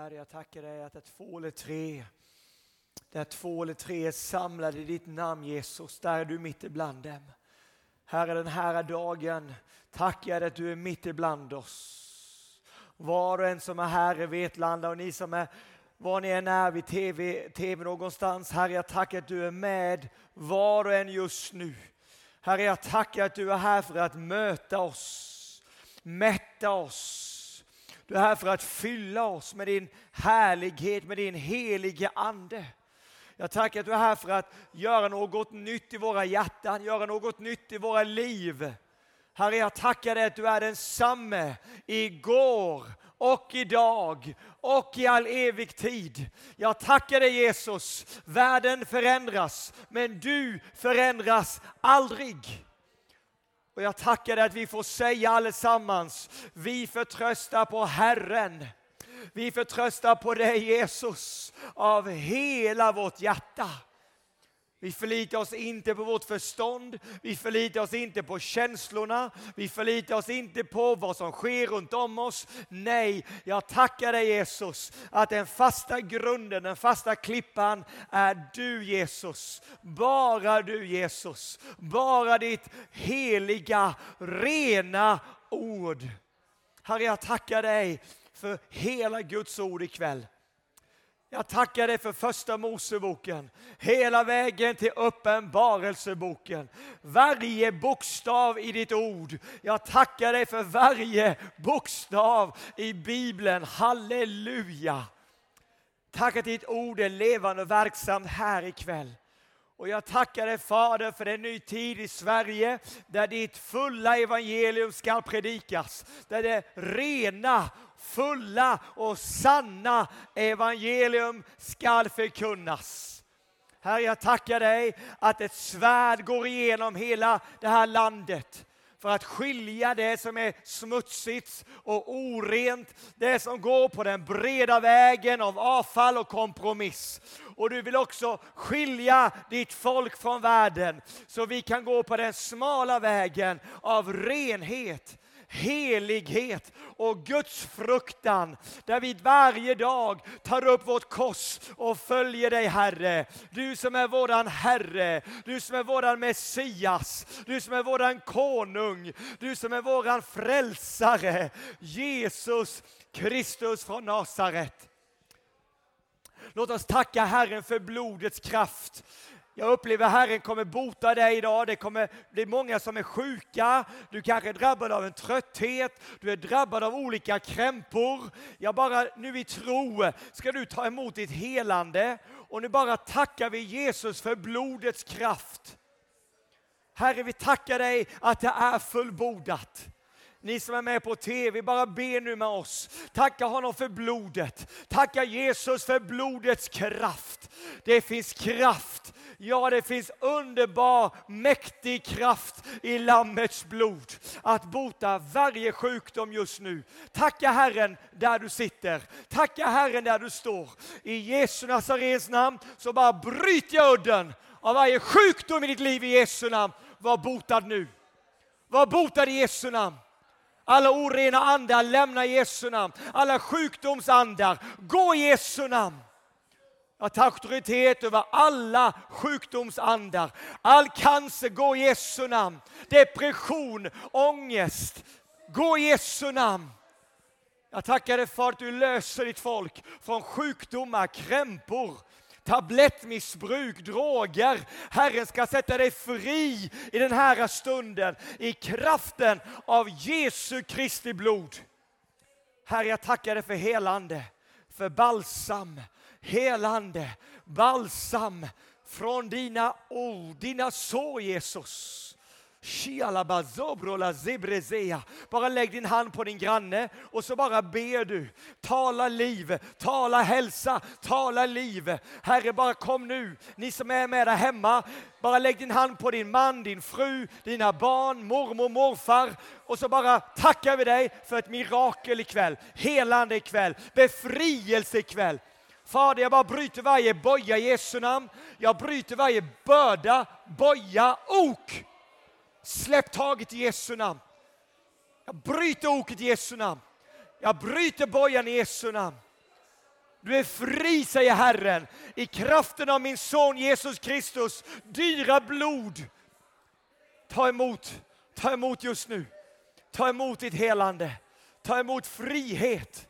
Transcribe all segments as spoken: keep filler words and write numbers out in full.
Herre, jag tackar dig att det två eller tre, där två eller tre är samlade i ditt namn, Jesus, där är du mitt ibland dem. Herre, den här dagen tackar jag dig att du är mitt ibland oss. Var och en som är här i Vetlanda och ni som är, var ni än är vid tv, tv någonstans, Herre, jag tackar att du är med var och en just nu. Herre, jag tackar att du är här för att möta oss, mätta oss. Du är här för att fylla oss med din härlighet, med din helige ande. Jag tackar att du är här för att göra något nytt i våra hjärtan, göra något nytt i våra liv. Herre, jag tackar dig att du är densamme igår och idag och i all evig tid. Jag tackar dig, Jesus. Världen förändras, men du förändras aldrig. Och jag tackar dig att vi får säga allesammans, vi förtröstar på Herren. Vi förtröstar på dig, Jesus, av hela vårt hjärta. Vi förlitar oss inte på vårt förstånd, vi förlitar oss inte på känslorna, vi förlitar oss inte på vad som sker runt om oss. Nej, jag tackar dig, Jesus, att den fasta grunden, den fasta klippan är du, Jesus. Bara du, Jesus. Bara ditt heliga, rena ord. Herre, jag tackar dig för hela Guds ord ikväll. Jag tackar dig för första Moseboken, hela vägen till uppenbarelseboken. Varje bokstav i ditt ord. Jag tackar dig för varje bokstav i Bibeln. Halleluja! Tack att ditt ord är levande och verksamt här ikväll. Och jag tackar dig, Fader, för en ny tid i Sverige där ditt fulla evangelium ska predikas. Där det rena, fulla och sanna evangelium ska förkunnas. Herre, jag tackar dig att ett svärd går igenom hela det här landet. För att skilja det som är smutsigt och orent. Det som går på den breda vägen av avfall och kompromiss. Och du vill också skilja ditt folk från världen. Så vi kan gå på den smala vägen av renhet, helighet och Guds fruktan, där vi varje dag tar upp vårt kors och följer dig, Herre. Du som är våran Herre, du som är våran Messias, du som är våran konung, du som är våran frälsare, Jesus Kristus från Nasaret. Låt oss tacka Herren för blodets kraft. Jag upplever att Herren kommer bota dig idag. Det kommer bli många som är sjuka. Du kanske är drabbad av en trötthet. Du är drabbad av olika krämpor. Jag bara nu i tro ska du ta emot ditt helande. Och nu bara tackar vi Jesus för blodets kraft. Herre, vi tackar dig att det är fullbordat. Ni som är med på tv, bara be nu med oss. Tacka honom för blodet. Tacka Jesus för blodets kraft. Det finns kraft. Ja, det finns underbar, mäktig kraft i Lammets blod. Att bota varje sjukdom just nu. Tacka Herren där du sitter. Tacka Herren där du står. I Jesu Nazarets namn så bara bryter jag udden av varje sjukdom i ditt liv i Jesu namn. Var botad nu. Var botad i Jesu namn. Alla orena andar lämna Jesu namn. Alla sjukdomsandar, gå i Jesu namn. Jag tar auktoritet över alla sjukdomsandar. All cancer, gå i Jesu namn. Depression, ångest, gå i Jesu namn. Jag tackar dig för att du löser ditt folk från sjukdomar, krämpor, tablettmissbruk, droger. Herren ska sätta dig fri i den här stunden i kraften av Jesu Kristi blod. Herre, jag tackar dig för helande, för balsam, helande, balsam från dina ord, dina sår, Jesus. Bara lägg din hand på din granne och så bara ber du. Tala liv, tala hälsa, tala liv. Herre, bara kom nu. Ni som är med där hemma, bara lägg din hand på din man, din fru, dina barn, mormor, morfar. Och så bara tackar vi dig för ett mirakel ikväll, helande ikväll, befrielse ikväll. Fader, jag bara bryter varje boja i Jesu namn. Jag bryter varje börda, boja, ok. Släpp taget i Jesu namn. Jag bryter oket i Jesu namn. Jag bryter bojan i Jesu namn. Du är fri, säger Herren, i kraften av min son Jesus Kristus, dyra blod. Ta emot, ta emot just nu. Ta emot ditt helande. Ta emot frihet.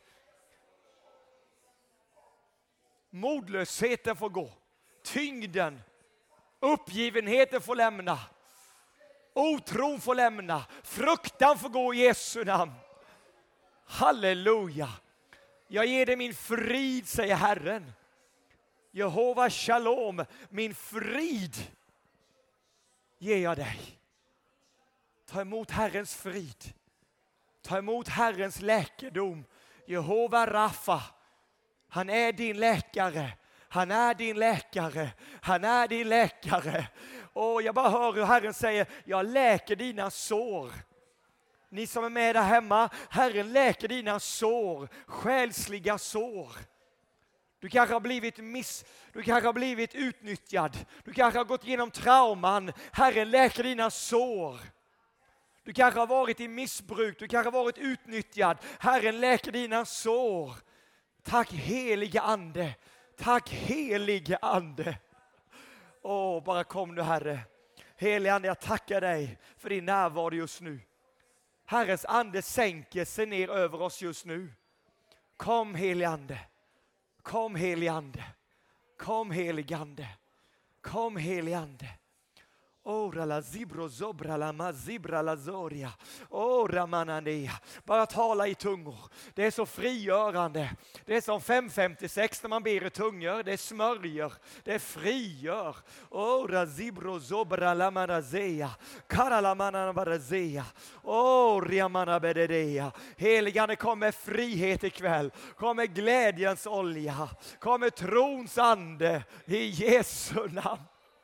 Modlösheten får gå. Tyngden, uppgivenheten får lämna. Otron får lämna. Fruktan får gå i Jesu namn. Halleluja. Jag ger dig min frid, säger Herren. Jehova Shalom, min frid ger jag dig. Ta emot Herrens frid. Ta emot Herrens läkedom. Jehova Rafa, han är din läkare. Han är din läkare. Han är din läkare. Och jag bara hör hur Herren säger, jag läker dina sår. Ni som är med där hemma, Herren läker dina sår, själsliga sår. Du kanske har blivit miss, du kanske har blivit utnyttjad. Du kanske har gått igenom trauman. Herren läker dina sår. Du kanske har varit i missbruk, du kanske har varit utnyttjad. Herren läker dina sår. Tack helige ande. Tack helige ande. Åh, bara kom nu Herre. Helige ande, jag tackar dig för din närvaro just nu. Herrens ande sänker sig ner över oss just nu. Kom helige ande. Kom helige ande. Kom helige ande. Kom helige ande. Ora la zibro zobra la mazibra la zoria. Ora mananea. Bara tala i tungor. Det är så frigörande. Det är som fem femtiosex när man ber i tungor. Det är smörjer. Det är frigör. Ora zibro zobra la manazea. Kara la mananazea. Oria manabedea. Heligande, kom med frihet ikväll. Kom med glädjens olja. Kom med trons ande. I Jesu namn.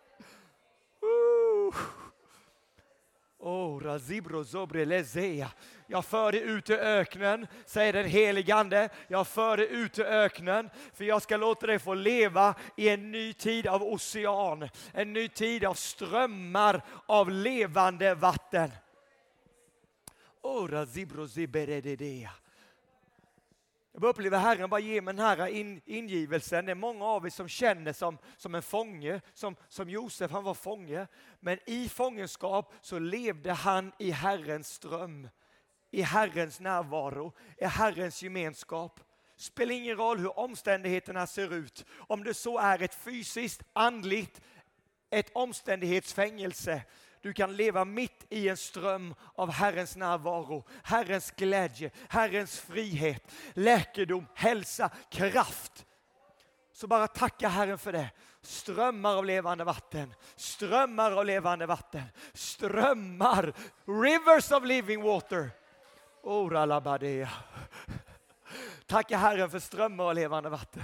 Oh, razibro zobre lezea. Jag för dig ut i öknen, säger den helige ande. Jag för dig ut i öknen, för jag ska låta dig få leva i en ny tid av ocean. En ny tid av strömmar av levande vatten. Oh, razibro ziberededea. Jag upplever Herren bara ge mig den här in, ingivelsen. Det är många av er som känner som, som en fånge, som, som Josef, han var fånge. Men i fångenskap så levde han i Herrens ström, i Herrens närvaro, i Herrens gemenskap. Spelar ingen roll hur omständigheterna ser ut. Om det så är ett fysiskt, andligt, ett omständighetsfängelse. Du kan leva mitt i en ström av Herrens närvaro, Herrens glädje, Herrens frihet, läkedom, hälsa, kraft. Så bara tacka Herren för det. Strömmar av levande vatten, strömmar av levande vatten, strömmar, rivers of living water. Ora la badea. Tacka Herren för strömmar av levande vatten.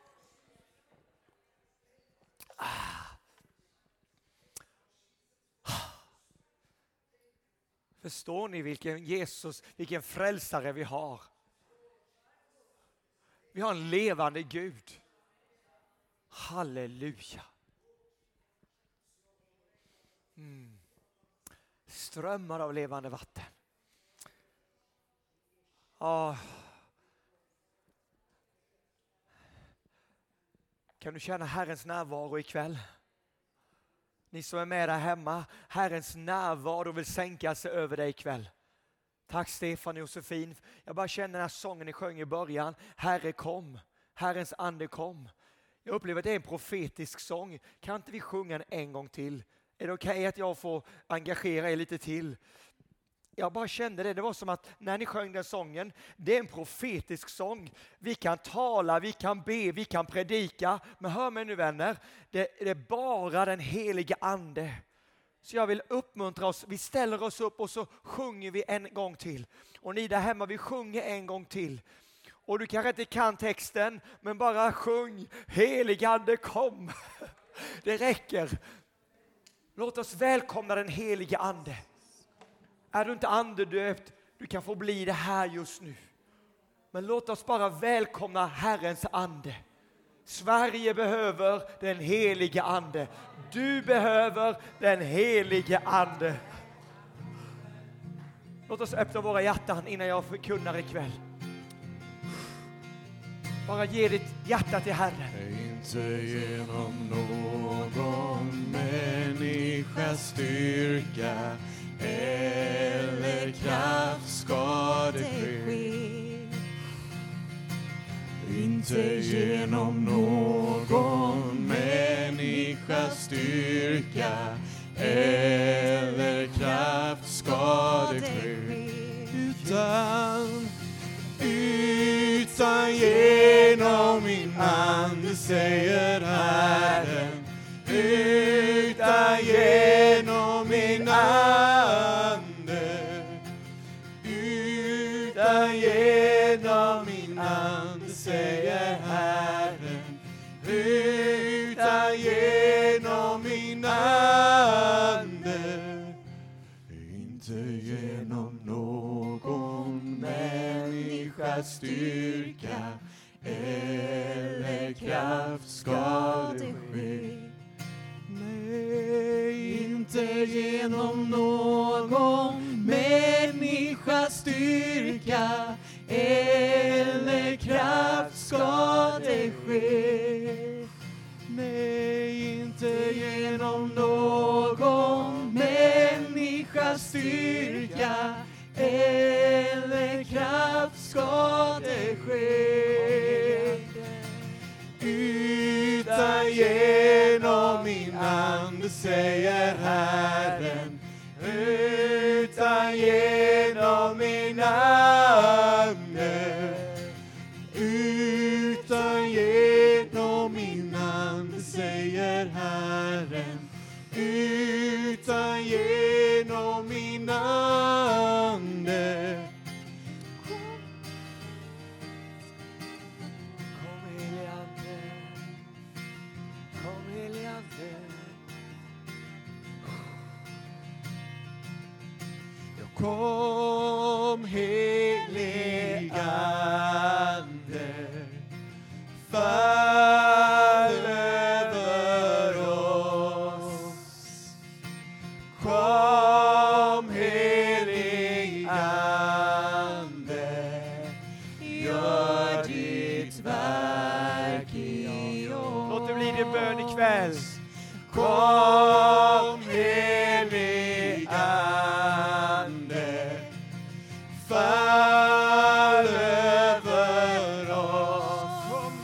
Förstår ni vilken Jesus, vilken frälsare vi har? Vi har en levande Gud. Halleluja. Mm. Strömmar av levande vatten. Ah. Kan du känna Herrens närvaro ikväll? Ni som är med där hemma, Herrens närvaro vill sänka sig över dig ikväll. Tack Stefan och Josefin. Jag bara känner den här sången ni sjöng i början. Herre kom, Herrens ande kom. Jag upplever att det är en profetisk sång. Kan inte vi sjunga den en gång till? Är det okej okay att jag får engagera er lite till? Jag bara kände det, det var som att när ni sjöng den sången, det är en profetisk sång. Vi kan tala, vi kan be, vi kan predika. Men hör mig nu vänner, det, det är bara den heliga ande. Så jag vill uppmuntra oss, vi ställer oss upp och så sjunger vi en gång till. Och ni där hemma, vi sjunger en gång till. Och du kanske inte kan texten, men bara sjung, heliga ande kom. Det räcker. Låt oss välkomna den heliga ande. Är du inte andedöpt, du kan få bli det här just nu. Men låt oss bara välkomna Herrens ande. Sverige behöver den heliga ande. Du behöver den heliga ande. Låt oss öppna våra hjärtan innan jag förkunnar ikväll. Bara ge ditt hjärta till Herren. Inte genom någon människas styrka eller kraft ska det ske. Inte genom någon människas styrka eller kraft ska det ske. Utan, utan genom min ande, säger Herren. Utan genom min ande. Utan genom min ande, säger Herren. Utan genom min ande. Inte genom någon människas styrka eller kraft ska det ske. Nej, inte genom någon människas styrka eller kraft ska det ske. Nej, inte genom någon människas styrka eller kraft ska det ske. Utan genom min ande, säger Herren. Utan genom min ande. Utan genom min ande, säger Herren. Utan genom min ande. Kom helige Ande. Kom helige Ande. Kom helige Ande, fall över oss. Kom helige Ande, gör ditt verk i oss. Låt det bli din bön ikväll. Kom helige Ande, fall över oss.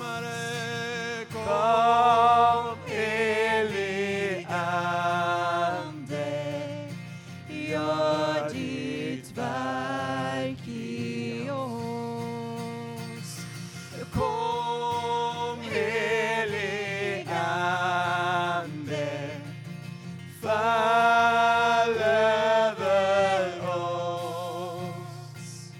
Kom helige Ande, gör ditt verk i oss. Kom helige Ande, fall över oss.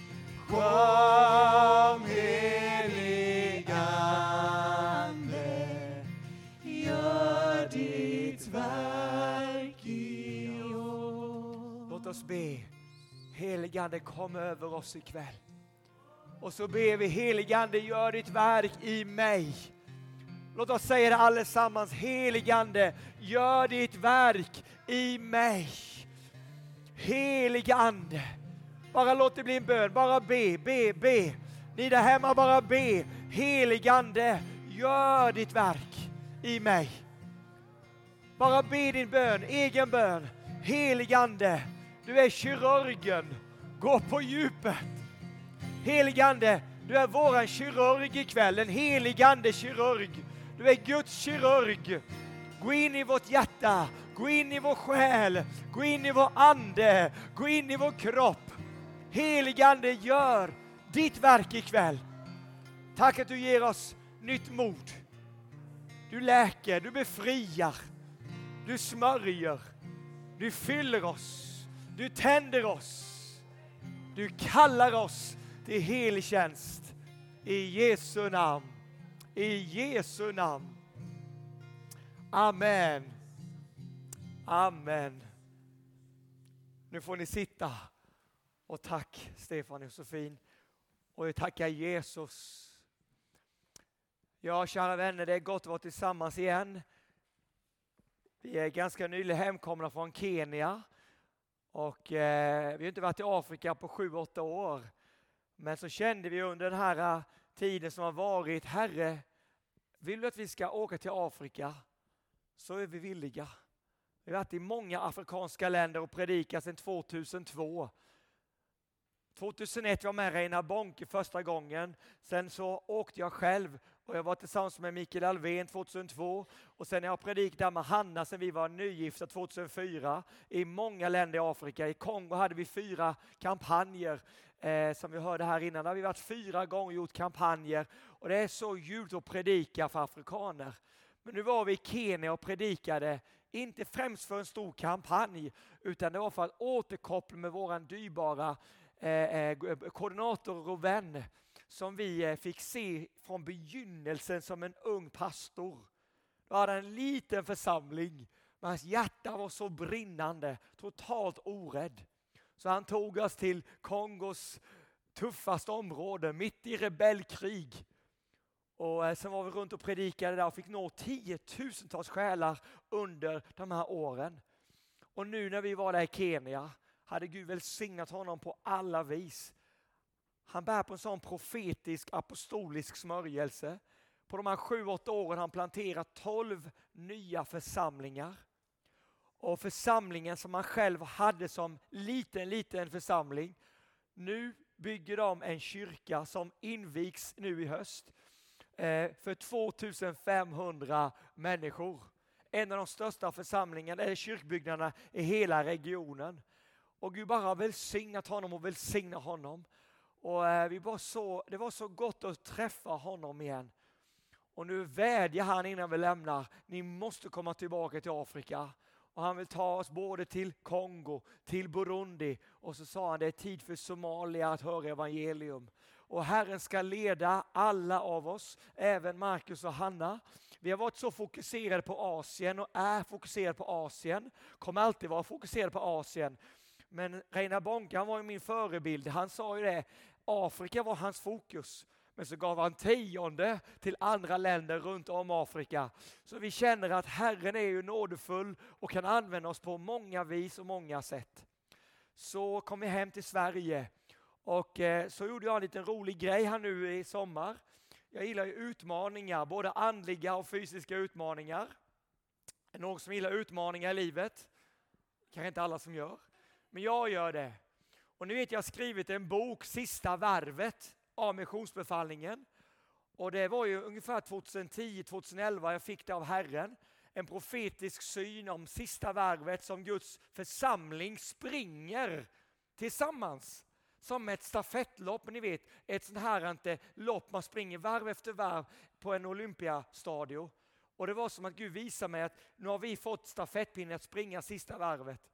Kom helige Ande, gör ditt verk i oss. Låt oss be. Helige Ande, kom över oss ikväll. Och så ber vi, helige Ande, gör ditt verk i mig. Låt oss säga det allesammans. Helige Ande, gör ditt verk i mig. Helige Ande. Bara låt det bli en bön. Bara be, be, be. Ni där hemma, bara be. Helige Ande, gör ditt verk i mig. Bara be din bön, egen bön. Helige Ande, du är kirurgen. Gå på djupet. Helige Ande, du är våran kirurg ikväll. En helig Ande kirurg. Du är Guds kirurg. Gå in i vårt hjärta. Gå in i vår själ. Gå in i vår ande. Gå in i vår kropp. Helig Ande, gör ditt verk ikväll. Tack att du ger oss nytt mod. Du läker, du befriar. Du smörjer. Du fyller oss. Du tänder oss. Du kallar oss till helig tjänst. I Jesu namn. I Jesu namn. Amen. Amen. Nu får ni sitta. Och tack Stefan och Josefin. Och jag tackar Jesus. Ja, kära vänner, det är gott att vara tillsammans igen. Vi är ganska nyligen hemkomna från Kenya. Och eh, vi har inte varit i Afrika på sju, åtta år. Men så kände vi under den här tiden som har varit. Herre, vill du att vi ska åka till Afrika, så är vi villiga. Vi har varit i många afrikanska länder och predikat sedan tvåtusentvå. tvåtusenett var jag med Reina Bonke första gången. Sen så åkte jag själv och jag var tillsammans med Mikael Alvén tvåtusentvå. Och sen har jag predikat där med Hanna sen vi var nygifta tvåtusenfyra. I många länder i Afrika. I Kongo hade vi fyra kampanjer. Eh, som vi hörde här innan. Där har vi varit fyra gånger och gjort kampanjer. Och det är så ljuvligt att predika för afrikaner. Men nu var vi i Kenya och predikade. Inte främst för en stor kampanj. Utan det var för att återkoppla med våran dyrbara Eh, koordinator och vän som vi eh, fick se från begynnelsen som en ung pastor. Då hade en liten församling, men hans hjärta var så brinnande, totalt orädd. Så han tog oss till Kongos tuffaste område, mitt i rebellkrig. Och eh, sen var vi runt och predikade där och fick nå tiotusentals själar under de här åren. Och nu när vi var där i Kenya hade Gud välsignat honom på alla vis. Han bär på en sån profetisk apostolisk smörjelse. På de här sju, åtta åren har han planterat tolv nya församlingar. Och församlingen som han själv hade som liten, liten församling. Nu bygger de en kyrka som invigs nu i höst. Eh, för tvåtusenfemhundra människor. En av de största församlingarna, eller kyrkbyggnaderna i hela regionen. Och Gud bara har välsignat honom och välsignat honom. Och eh, vi bara så, det var så gott att träffa honom igen. Och nu vädjar han innan vi lämnar. Ni måste komma tillbaka till Afrika. Och han vill ta oss både till Kongo, till Burundi. Och så sa han det är tid för Somalia att höra evangelium. Och Herren ska leda alla av oss, även Marcus och Hanna. Vi har varit så fokuserade på Asien och är fokuserade på Asien. Kommer alltid vara fokuserade på Asien. Men Reina Bonke, han var ju min förebild. Han sa ju det, Afrika var hans fokus. Men så gav han tionde till andra länder runt om Afrika. Så vi känner att Herren är ju nådefull och kan använda oss på många vis och många sätt. Så kom vi hem till Sverige. Och eh, så gjorde jag en liten rolig grej här nu i sommar. Jag gillar ju utmaningar, både andliga och fysiska utmaningar. Är det någon som gillar utmaningar i livet? Kanske inte alla som gör. Men jag gör det. Och nu vet jag, jag har skrivit en bok, Sista varvet av missionsbefallningen. Och det var ju ungefär tjugohundratio tjugoelva jag fick det av Herren. En profetisk syn om sista varvet som Guds församling springer tillsammans. Som ett stafettlopp, ni vet, ett sånt här inte lopp man springer varv efter varv på en olympiastadio. Och det var som att Gud visade mig att nu har vi fått stafettpinnen att springa sista varvet.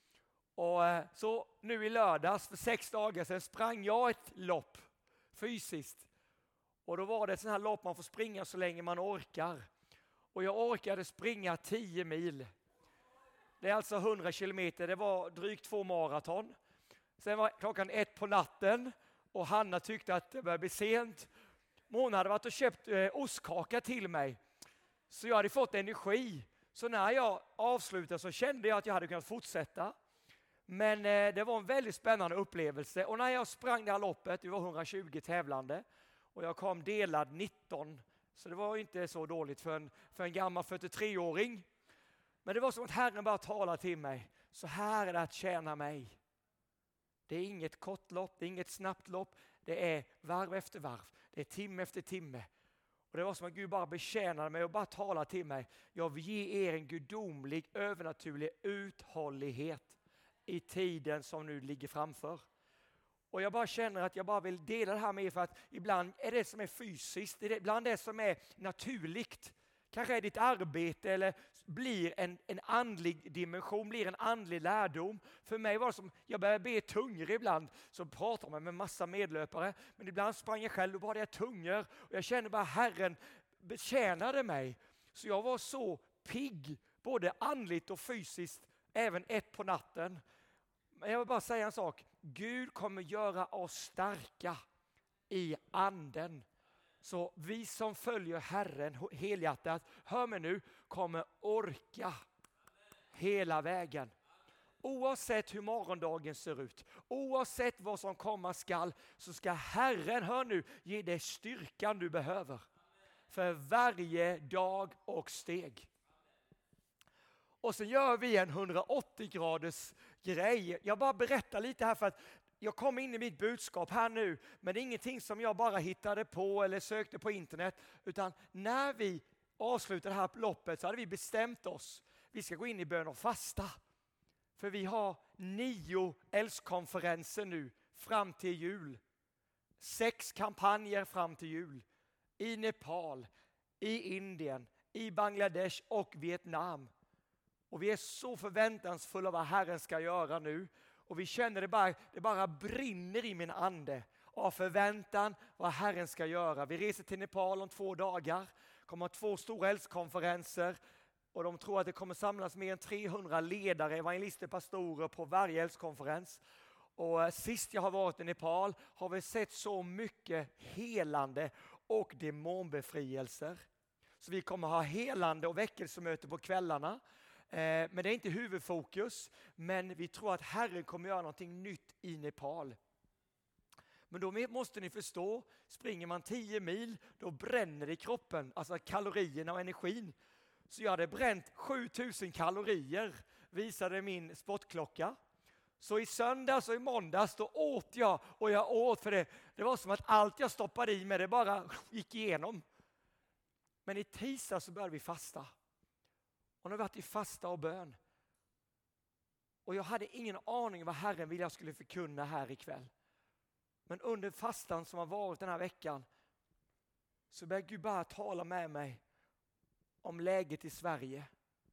Och så nu i lördags för sex dagar sedan sprang jag ett lopp fysiskt. Och då var det ett sånt här lopp man får springa så länge man orkar. Och jag orkade springa tio mil. Det är alltså hundra kilometer, det var drygt två maraton. Sen var klockan ett på natten och Hanna tyckte att det började bli sent. Men hon hade varit och köpt eh, ostkaka till mig. Så jag hade fått energi. Så när jag avslutade så kände jag att jag hade kunnat fortsätta. Men eh, det var en väldigt spännande upplevelse. Och när jag sprang det här loppet, det var hundratjugo tävlande. Och jag kom delad nitton. Så det var inte så dåligt för en, för en gammal fyrtiotreåring. Men det var som att Herren bara talade till mig. Så här är det att tjäna mig. Det är inget kort lopp, det är inget snabbt lopp. Det är varv efter varv. Det är timme efter timme. Och det var som att Gud bara betjänade mig och bara talade till mig. Jag vill ge er en gudomlig, övernaturlig uthållighet i tiden som nu ligger framför. Och jag bara känner att jag bara vill dela det här med er för att ibland är det som är fysiskt, ibland är det som är naturligt. Kanske är ditt arbete eller blir en, en andlig dimension, blir en andlig lärdom. För mig var det som, jag började be tungor ibland, så pratar man med massa medlöpare. Men ibland sprang jag själv och bad jag tungor. Och jag kände bara Herren betjänade mig. Så jag var så pigg, både andligt och fysiskt, även ett på natten. Men jag vill bara säga en sak. Gud kommer göra oss starka i anden. Så vi som följer Herren helhjärtat, hör mig nu, kommer orka hela vägen. oavsett hur morgondagen ser ut, oavsett vad som komma skall, så ska Herren, hör nu, ge dig styrkan du behöver för varje dag och steg. Och så gör vi en hundraåttio graders grej. Jag bara berättar lite här för att jag kom in i mitt budskap här nu, men det är ingenting som jag bara hittade på eller sökte på internet, utan när vi avslutade det här loppet så hade vi bestämt oss. Vi ska gå in i bön och fasta. För vi har nio äldskonferenser nu fram till jul. Sex kampanjer fram till jul. I Nepal, i Indien, i Bangladesh och Vietnam. Och vi är så förväntansfulla vad Herren ska göra nu. Och vi känner det bara, det bara brinner i min ande av förväntan vad Herren ska göra. Vi reser till Nepal om två dagar. Kommer ha två stora äldskonferenser. Och de tror att det kommer samlas mer än trehundra ledare, evangelister, pastorer på varje äldskonferens. Och sist jag har varit i Nepal har vi sett så mycket helande och demonbefrielser. Så vi kommer ha helande och väckelsemöte på kvällarna. Men det är inte huvudfokus. Men vi tror att Herren kommer göra någonting nytt i Nepal. Men då måste ni förstå, springer man tio mil, då bränner det i kroppen. Alltså kalorierna och energin. Så jag hade bränt sjutusen kalorier, visade min sportklocka. Så i söndags och i måndags då åt jag och jag åt för det. Det var som att allt jag stoppade i mig det bara gick igenom. Men i tisdag så började vi fasta. Och nu har vi varit i fasta och bön. Och jag hade ingen aning vad Herren ville jag skulle förkunna här ikväll. Men under fastan som har varit den här veckan så började Gud bara tala med mig om läget i Sverige.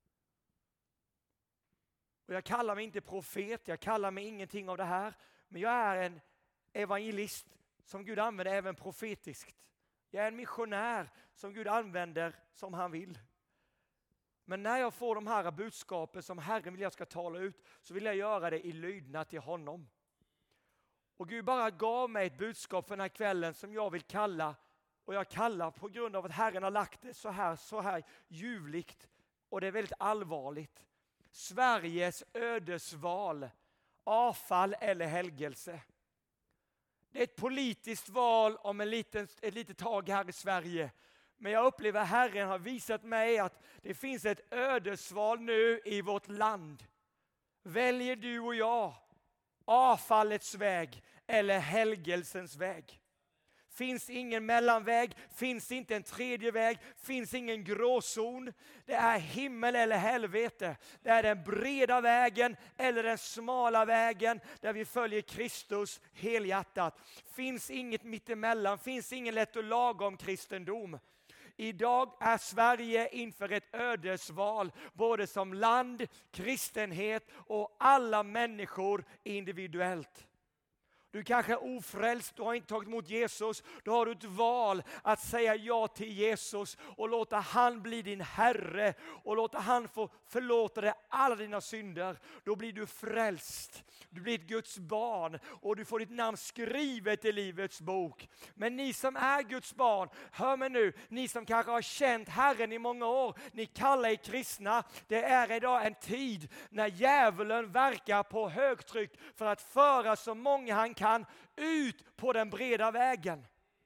Och jag kallar mig inte profet, jag kallar mig ingenting av det här. Men jag är en evangelist som Gud använder även profetiskt. Jag är en missionär som Gud använder som han vill. Men när jag får de här budskapen som Herren vill jag ska tala ut, så vill jag göra det i lydnad till honom. Och Gud bara gav mig ett budskap för den här kvällen som jag vill kalla, och jag kallar på grund av att Herren har lagt det så här, så här ljuvligt, och det är väldigt allvarligt. Sveriges ödesval, avfall eller helgelse. Det är ett politiskt val om en liten, ett litet tag här i Sverige. Men jag upplever att Herren har visat mig att det finns ett ödesval nu i vårt land. Väljer du och jag avfallets väg eller helgelsens väg? Finns ingen mellanväg, finns inte en tredje väg, finns ingen gråzon. Det är himmel eller helvete. Det är den breda vägen eller den smala vägen där vi följer Kristus helhjärtat. Finns inget mittemellan, finns ingen lätt och lagom kristendom. Idag är Sverige inför ett ödesval, både som land, kristenhet och alla människor individuellt. Du kanske är ofrälst, du har inte tagit emot Jesus. Då har du ett val att säga ja till Jesus och låta han bli din Herre. Och låta han få förlåta dig alla dina synder. Då blir du frälst. Du blir ett Guds barn och du får ditt namn skrivet i livets bok. Men ni som är Guds barn, hör mig nu. Ni som kanske har känt Herren i många år, ni kallar er kristna. Det är idag en tid när djävulen verkar på högtryck för att föra så många han kan ut på den breda vägen.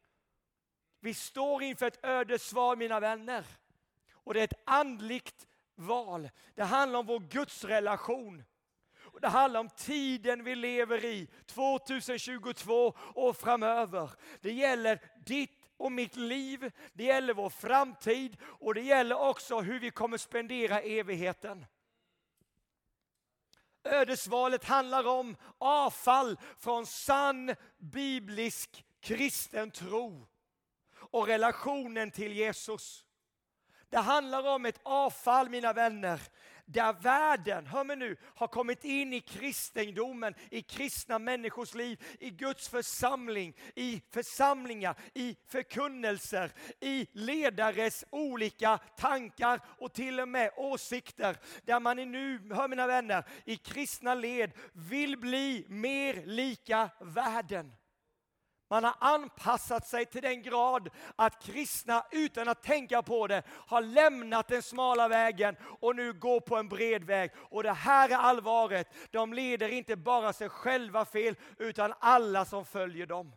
Vi står inför ett ödesval, mina vänner. Och det är ett andligt val. Det handlar om vår Guds relation. Och det handlar om tiden vi lever i, tjugohundratjugotvå och framöver. Det gäller ditt och mitt liv, det gäller vår framtid och det gäller också hur vi kommer spendera evigheten. Ödesvalet handlar om avfall från sann biblisk kristen tro och relationen till Jesus. Det handlar om ett avfall, mina vänner, där världen, hör mig nu, har kommit in i kristendomen, i kristna människors liv, i Guds församling, i församlingar, i förkunnelser, i ledares olika tankar och till och med åsikter. Där man är nu, hör mina vänner, i kristna led vill bli mer lika världen. Man har anpassat sig till den grad att kristna utan att tänka på det har lämnat den smala vägen och nu går på en bred väg. Och det här är allvaret. De leder inte bara sig själva fel utan alla som följer dem.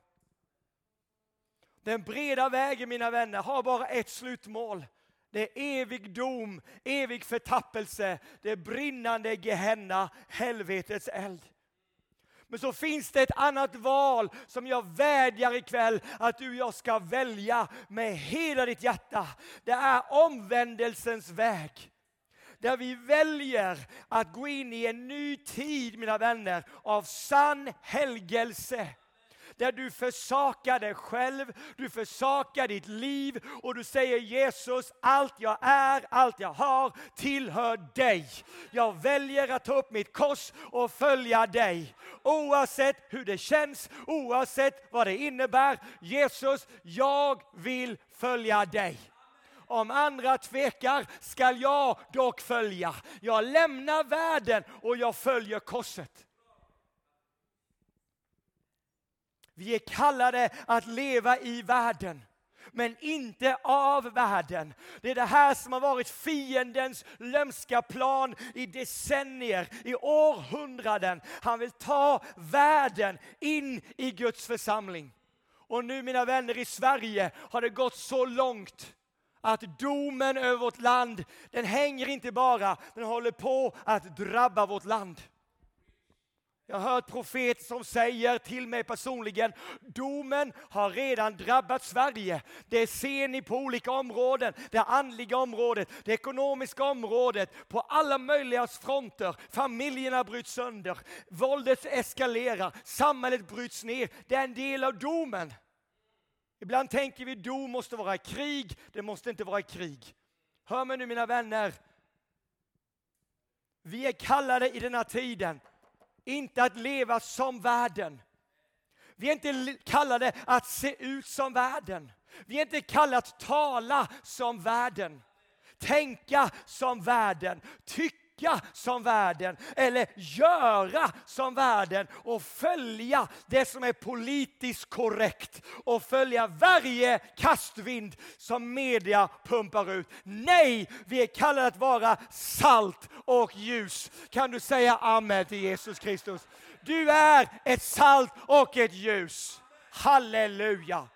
Den breda vägen, mina vänner, har bara ett slutmål. Det är evig dom, evig förtappelse, det är brinnande Gehenna, helvetets eld. Men så finns det ett annat val som jag vädjar ikväll att du och jag ska välja med hela ditt hjärta. Det är omvändelsens väg. Där vi väljer att gå in i en ny tid, mina vänner, av sann helgelse. Där du försakar dig själv, du försakar ditt liv och du säger Jesus, allt jag är, allt jag har tillhör dig. Jag väljer att ta upp mitt kors och följa dig. Oavsett hur det känns, oavsett vad det innebär. Jesus, jag vill följa dig. Om andra tvekar ska jag dock följa. Jag lämnar världen och jag följer korset. Vi är kallade att leva i världen, men inte av världen. Det är det här som har varit fiendens lömska plan i decennier, i århundraden. Han vill ta världen in i Guds församling. Och nu, mina vänner, i Sverige har det gått så långt att domen över vårt land, den hänger inte bara, den håller på att drabba vårt land. Jag har hört profet som säger till mig personligen, domen har redan drabbat Sverige. Det ser ni på olika områden, det andliga området, det ekonomiska området, på alla möjliga fronter. Familjerna bryts sönder, våldet eskalerar, samhället bryts ner. Det är en del av domen. Ibland tänker vi dom måste vara i krig, det måste inte vara i krig. Hör mig nu, mina vänner. Vi är kallade i den här tiden inte att leva som världen. Vi är inte kallade att se ut som världen. Vi är inte kallade att tala som världen. Tänka som världen. Tycka som världen. Eller göra som världen. Och följa det som är politiskt korrekt. Och följa varje kastvind som media pumpar ut. Nej, vi är kallade att vara salt och ljus. Kan du säga amen till Jesus Kristus? Du är ett salt och ett ljus. Halleluja.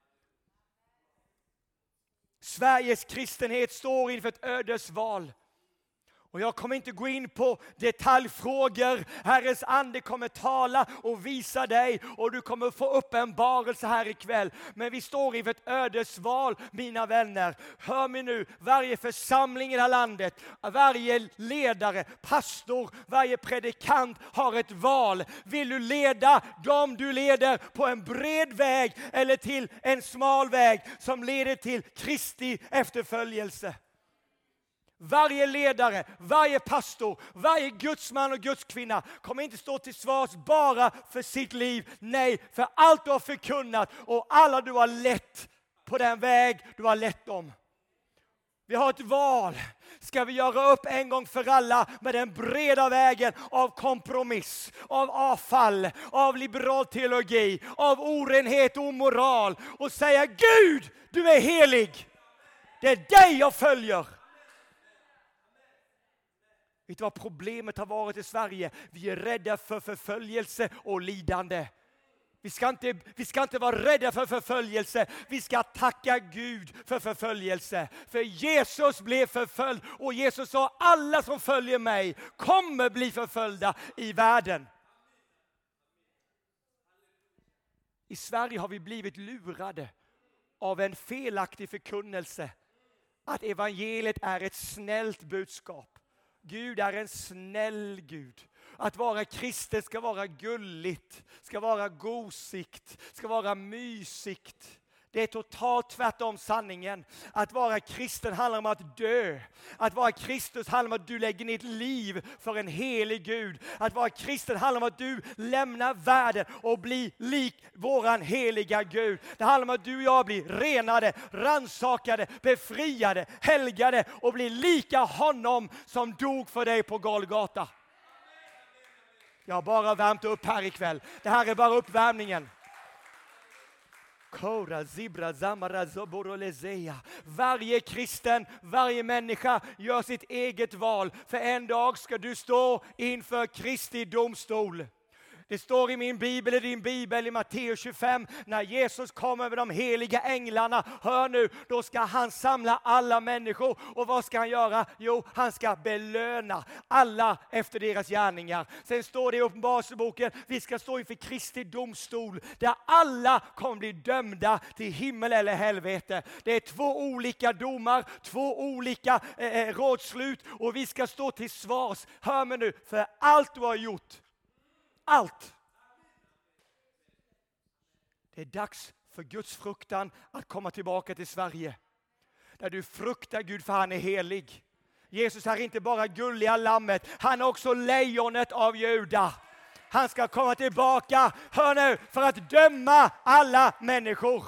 Sveriges kristenhet står inför ett ödesval. Och jag kommer inte gå in på detaljfrågor. Herrens ande kommer tala och visa dig. Och du kommer få uppenbarelse här ikväll. Men vi står inför ett ödesval, mina vänner. Hör mig nu, varje församling i det här landet, varje ledare, pastor, varje predikant har ett val. Vill du leda dem du leder på en bred väg eller till en smal väg som leder till Kristi efterföljelse? Varje ledare, varje pastor, varje gudsman och gudskvinna kommer inte stå till svars bara för sitt liv. Nej, för allt du har förkunnat och alla du har lett på den väg du har lett dem. Vi har ett val. Ska vi göra upp en gång för alla med den breda vägen av kompromiss, av avfall, av liberal teologi, av orenhet och moral och säga Gud, du är helig. Det är dig jag följer. Vet du vad problemet har varit i Sverige? Vi är rädda för förföljelse och lidande. Vi ska inte, vi ska inte vara rädda för förföljelse. Vi ska tacka Gud för förföljelse. För Jesus blev förföljd. Och Jesus sa, alla som följer mig kommer bli förföljda i världen. I Sverige har vi blivit lurade av en felaktig förkunnelse. Att evangeliet är ett snällt budskap. Gud är en snäll Gud. Att vara kristen ska vara gulligt, ska vara gosigt, ska vara mysigt. Det är totalt tvärtom sanningen. Att vara kristen handlar om att dö. Att vara Kristus handlar om att du lägger ditt liv för en helig Gud. Att vara kristen handlar om att du lämnar världen och blir lik våran heliga Gud. Det handlar om att du och jag blir renade, rannsakade, befriade, helgade och blir lika honom som dog för dig på Golgata. Jag har bara värmt upp här ikväll. Det här är bara uppvärmningen. Kora, zibra, zamara, zoborolezeja. Varje kristen, varje människa gör sitt eget val. För en dag ska du stå inför Kristi domstol. Det står i min bibel, i din bibel i Matteus tjugofem, när Jesus kommer med de heliga änglarna, hör nu, då ska han samla alla människor. Och vad ska han göra? Jo, han ska belöna alla efter deras gärningar. Sen står det i Uppenbarelseboken, vi ska stå inför Kristi domstol, där alla kommer bli dömda till himmel eller helvete. Det är två olika domar, två olika eh, rådslut, och vi ska stå till svars, hör mig nu, för allt du har gjort. Allt. Det är dags för Guds fruktan att komma tillbaka till Sverige. Där du fruktar Gud för han är helig. Jesus är inte bara gulliga lammet, han är också lejonet av Juda. Han ska komma tillbaka, hör nu, för att döma alla människor.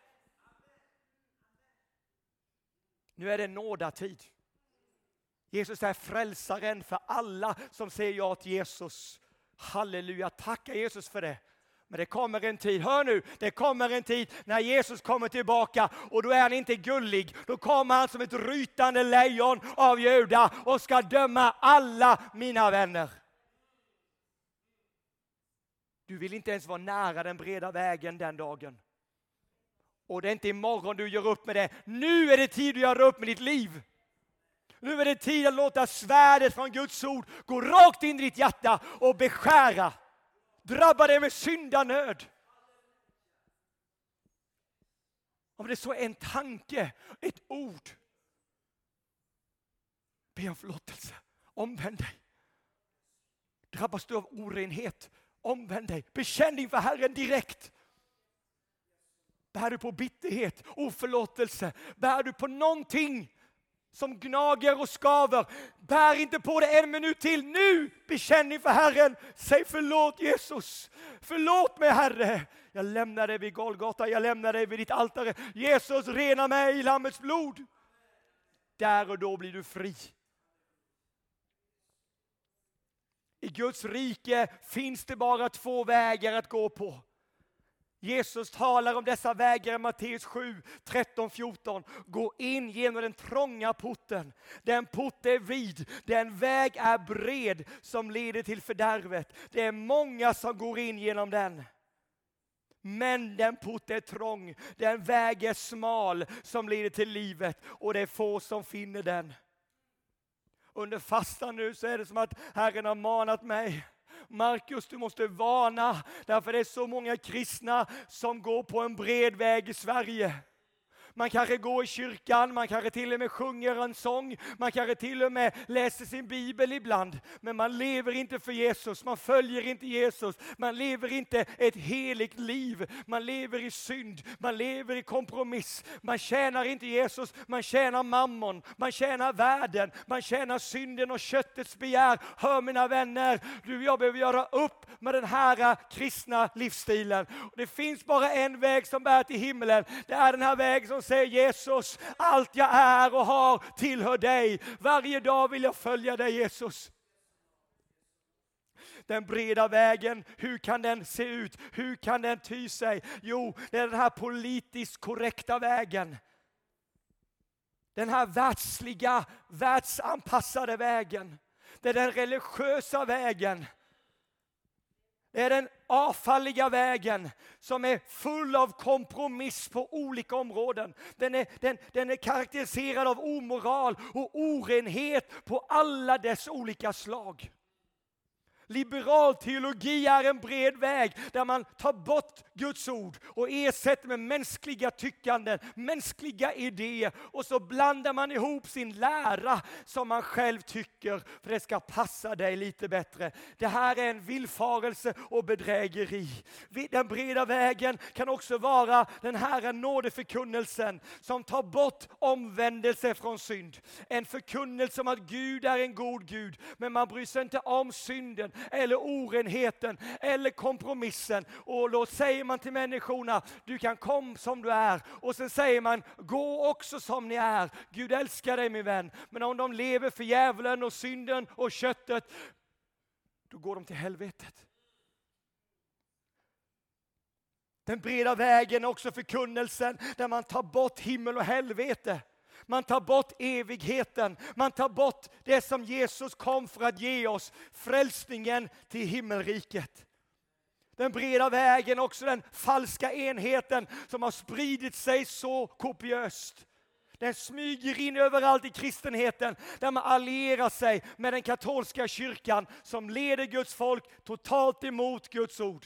Nu är det nådatid. Jesus är frälsaren för alla som säger ja till Jesus. Halleluja, tacka Jesus för det. Men det kommer en tid, hör nu, det kommer en tid när Jesus kommer tillbaka och då är han inte gullig. Då kommer han som ett rytande lejon av Juda och ska döma alla mina vänner. Du vill inte ens vara nära den breda vägen den dagen. Och det är inte imorgon du gör upp med det. Nu är det tid du gör upp med ditt liv. Nu är det tid att låta svärdet från Guds ord gå rakt in i ditt hjärta och beskära. Drabba dig med syndanöd. Om det så är en tanke, ett ord. Be om förlåtelse. Omvänd dig. Drabbas du av orenhet, omvänd dig. Bekänn inför Herren direkt. Bär du på bitterhet, oförlåtelse, bär du på någonting som gnager och skaver, bär inte på det en minut till. Nu bekänn inför Herren. Säg förlåt Jesus. Förlåt mig Herre. Jag lämnar dig vid Golgata. Jag lämnar dig vid ditt altare. Jesus, rena mig i Lammets blod. Där och då blir du fri. I Guds rike finns det bara två vägar att gå på. Jesus talar om dessa vägar i Matteus sju, tretton, fjorton. Gå in genom den trånga porten. Den port är vid, den väg är bred som leder till fördärvet. Det är många som går in genom den. Men den port är trång, den väg är smal som leder till livet och det är få som finner den. Under fastan nu så är det som att Herren har manat mig. Markus, du måste varna, därför det är så många kristna som går på en bred väg i Sverige. Man kanske går i kyrkan, man kanske till och med sjunger en sång, man kanske till och med läser sin bibel ibland. Men man lever inte för Jesus, man följer inte Jesus, man lever inte ett heligt liv. Man lever i synd, man lever i kompromiss, man tjänar inte Jesus, man tjänar mammon, man tjänar världen, man tjänar synden och köttets begär. Hör mina vänner, du och jag behöver göra upp med den här kristna livsstilen. Det finns bara en väg som bär till himlen, det är den här vägen som säger Jesus, allt jag är och har tillhör dig. Varje dag vill jag följa dig Jesus. Den breda vägen, hur kan den se ut? Hur kan den ty sig? Jo, det är den här politiskt korrekta vägen. Den här världsliga, världsanpassade vägen. Det är den religiösa vägen. Det är den avfalliga vägen som är full av kompromiss på olika områden. Den är, den, den är karaktäriserad av omoral och orenhet på alla dess olika slag. Liberal teologi är en bred väg där man tar bort Guds ord och ersätter med mänskliga tyckanden, mänskliga idéer, och så blandar man ihop sin lära som man själv tycker för det ska passa dig lite bättre. Det här är en villfarelse och bedrägeri. Den breda vägen kan också vara den här nådeförkunnelsen som tar bort omvändelse från synd. En förkunnelse om att Gud är en god Gud, men man bryr sig inte om synden eller orenheten eller kompromissen. Och då säger man till människorna, du kan komma som du är. Och sen säger man, gå också som ni är. Gud älskar dig min vän. Men om de lever för djävulen och synden och köttet, då går de till helvetet. Den breda vägen är också förkunnelsen där man tar bort himmel och helvete. Man tar bort evigheten. Man tar bort det som Jesus kom för att ge oss. Frälsningen till himmelriket. Den breda vägen är också den falska enheten som har spridit sig så kopiöst. Den smyger in överallt i kristenheten där man allierar sig med den katolska kyrkan som leder Guds folk totalt emot Guds ord.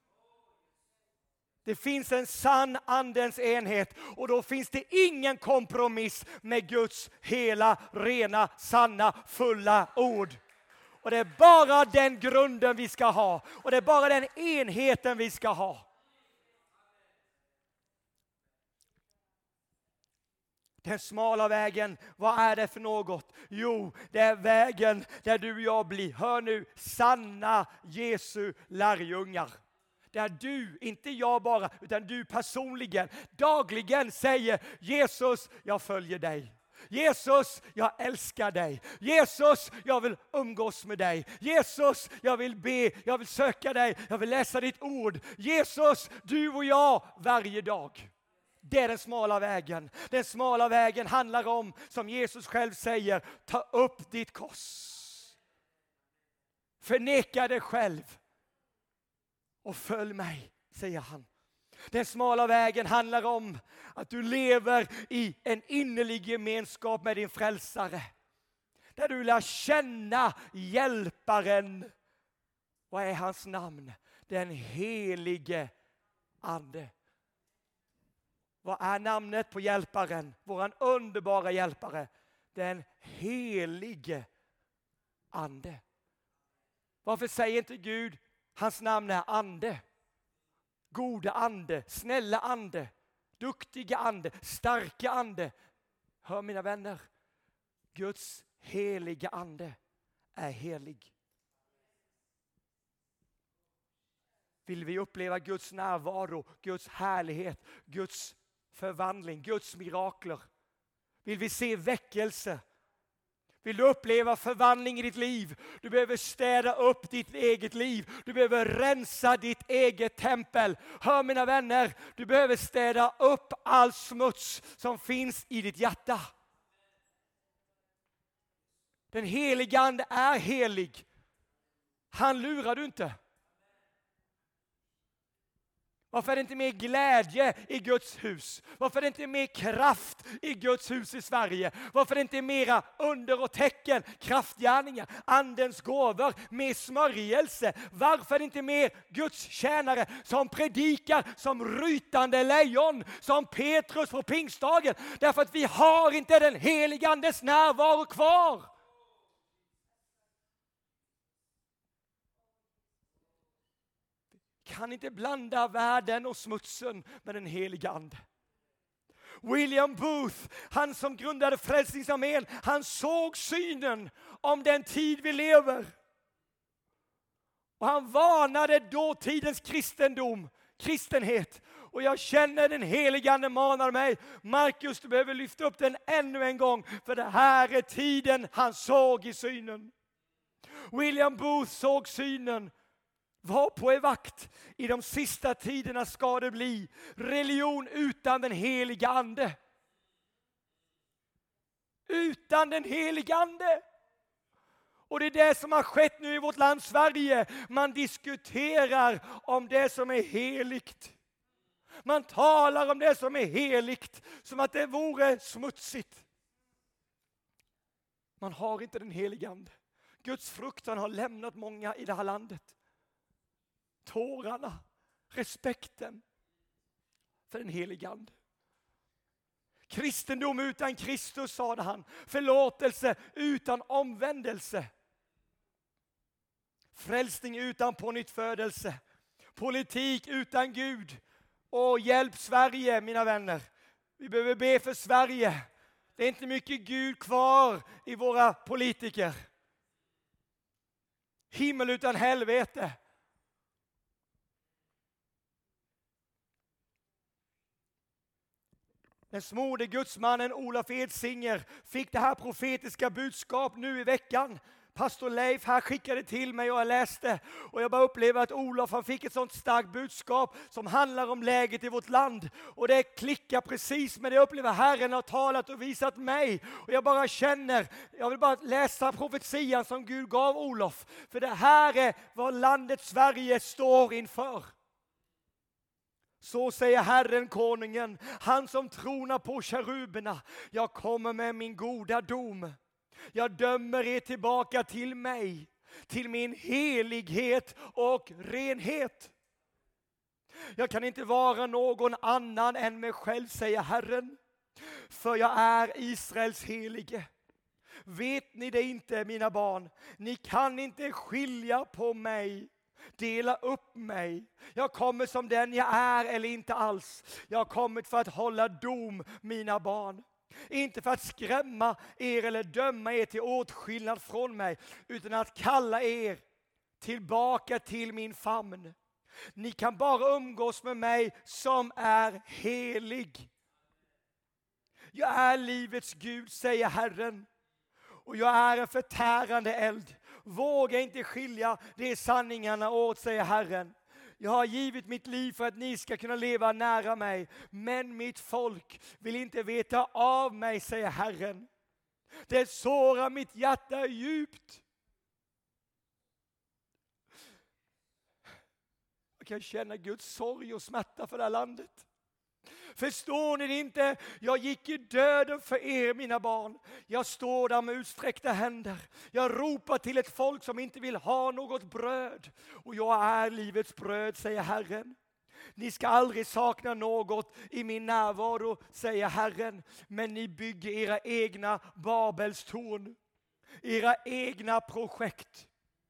Det finns en sann andens enhet och då finns det ingen kompromiss med Guds hela, rena, sanna, fulla ord. Och det är bara den grunden vi ska ha och det är bara den enheten vi ska ha. Den smala vägen, vad är det för något? Jo, det är vägen där du och jag blir, hör nu, sanna Jesu lärjungar. Där du, inte jag bara, utan du personligen, dagligen säger Jesus, jag följer dig. Jesus, jag älskar dig. Jesus, jag vill umgås med dig. Jesus, jag vill be, jag vill söka dig, jag vill läsa ditt ord. Jesus, du och jag varje dag. Det är den smala vägen. Den smala vägen handlar om, som Jesus själv säger, ta upp ditt kors. Förneka dig själv. Och följ mig, säger han. Den smala vägen handlar om att du lever i en innerlig gemenskap med din frälsare. Där du lär känna hjälparen. Vad är hans namn? Den helige ande. Vad är namnet på hjälparen? Våran underbara hjälpare. Den helige ande. Varför säger inte Gud hans namn är ande? Goda ande, snälla ande, duktiga ande, starka ande. Hör mina vänner, Guds heliga ande är helig. Vill vi uppleva Guds närvaro, Guds härlighet, Guds förvandling, Guds mirakler? Vill vi se väckelse? Vill du uppleva förvandling i ditt liv? Du behöver städa upp ditt eget liv. Du behöver rensa ditt eget tempel. Hör mina vänner, du behöver städa upp all smuts som finns i ditt hjärta. Den heliga ande är helig. Han lurar du inte. Varför är det inte mer glädje i Guds hus? Varför är det inte mer kraft i Guds hus i Sverige? Varför är det inte mera under och tecken, kraftgärningar, andens gåvor, mer smörjelse? Varför är det inte mer Guds tjänare som predikar som rytande lejon, som Petrus på pingstdagen? Därför att vi har inte den heliga andes närvaro kvar. Kan inte blanda världen och smutsen med den heliga ande. William Booth, han som grundade Frälsningsarmén, han såg synen om den tid vi lever. Och han varnade dåtidens kristendom, kristenhet. Och jag känner den heliga ande manar mig. Markus, du behöver lyfta upp den ännu en gång. För det här är tiden han såg i synen. William Booth såg synen. Var på er vakt. I de sista tiderna ska det bli religion utan den heliga ande. Utan den heliga ande. Och det är det som har skett nu i vårt land Sverige. Man diskuterar om det som är heligt. Man talar om det som är heligt som att det vore smutsigt. Man har inte den heliga ande. Guds fruktan har lämnat många i det här landet. Tårarna, respekten för den heliga ande. Kristendom utan Kristus, sade han. Förlåtelse utan omvändelse. Frälsning utan pånyttfödelse. Politik utan Gud. Och hjälp Sverige, mina vänner. Vi behöver be för Sverige. Det är inte mycket Gud kvar i våra politiker. Himmel utan helvete. Den smorde gudsmannen Olof Edsinger fick det här profetiska budskap nu i veckan. pastor Leif här skickade till mig och jag läste. Och jag bara upplever att Olof han fick ett sånt starkt budskap som handlar om läget i vårt land. Och det klickar precis med det jag upplever Herren har talat och visat mig. Och jag bara känner, jag vill bara läsa profetian som Gud gav Olof. För det här är vad landet Sverige står inför. Så säger Herren konungen, han som tronar på keruberna. Jag kommer med min goda dom. Jag dömer er tillbaka till mig, till min helighet och renhet. Jag kan inte vara någon annan än mig själv, säger Herren. För jag är Israels helige. Vet ni det inte, mina barn? Ni kan inte skilja på mig. Dela upp mig. Jag kommer som den jag är eller inte alls. Jag har kommit för att hålla dom, mina barn. Inte för att skrämma er eller döma er till åtskillnad från mig, utan att kalla er tillbaka till min famn. Ni kan bara umgås med mig som är helig. Jag är livets Gud, säger Herren. Och jag är en förtärande eld. Våga inte skilja de sanningarna åt, säger Herren. Jag har givit mitt liv för att ni ska kunna leva nära mig. Men mitt folk vill inte veta av mig, säger Herren. Det sårar mitt hjärta djupt. Jag kan känna Guds sorg och smärta för det här landet. Förstår ni inte? Jag gick i döden för er, mina barn. Jag står där med utsträckta händer. Jag ropar till ett folk som inte vill ha något bröd. Och jag är livets bröd, säger Herren. Ni ska aldrig sakna något i min närvaro, säger Herren. Men ni bygger era egna Babels torn. Era egna projekt.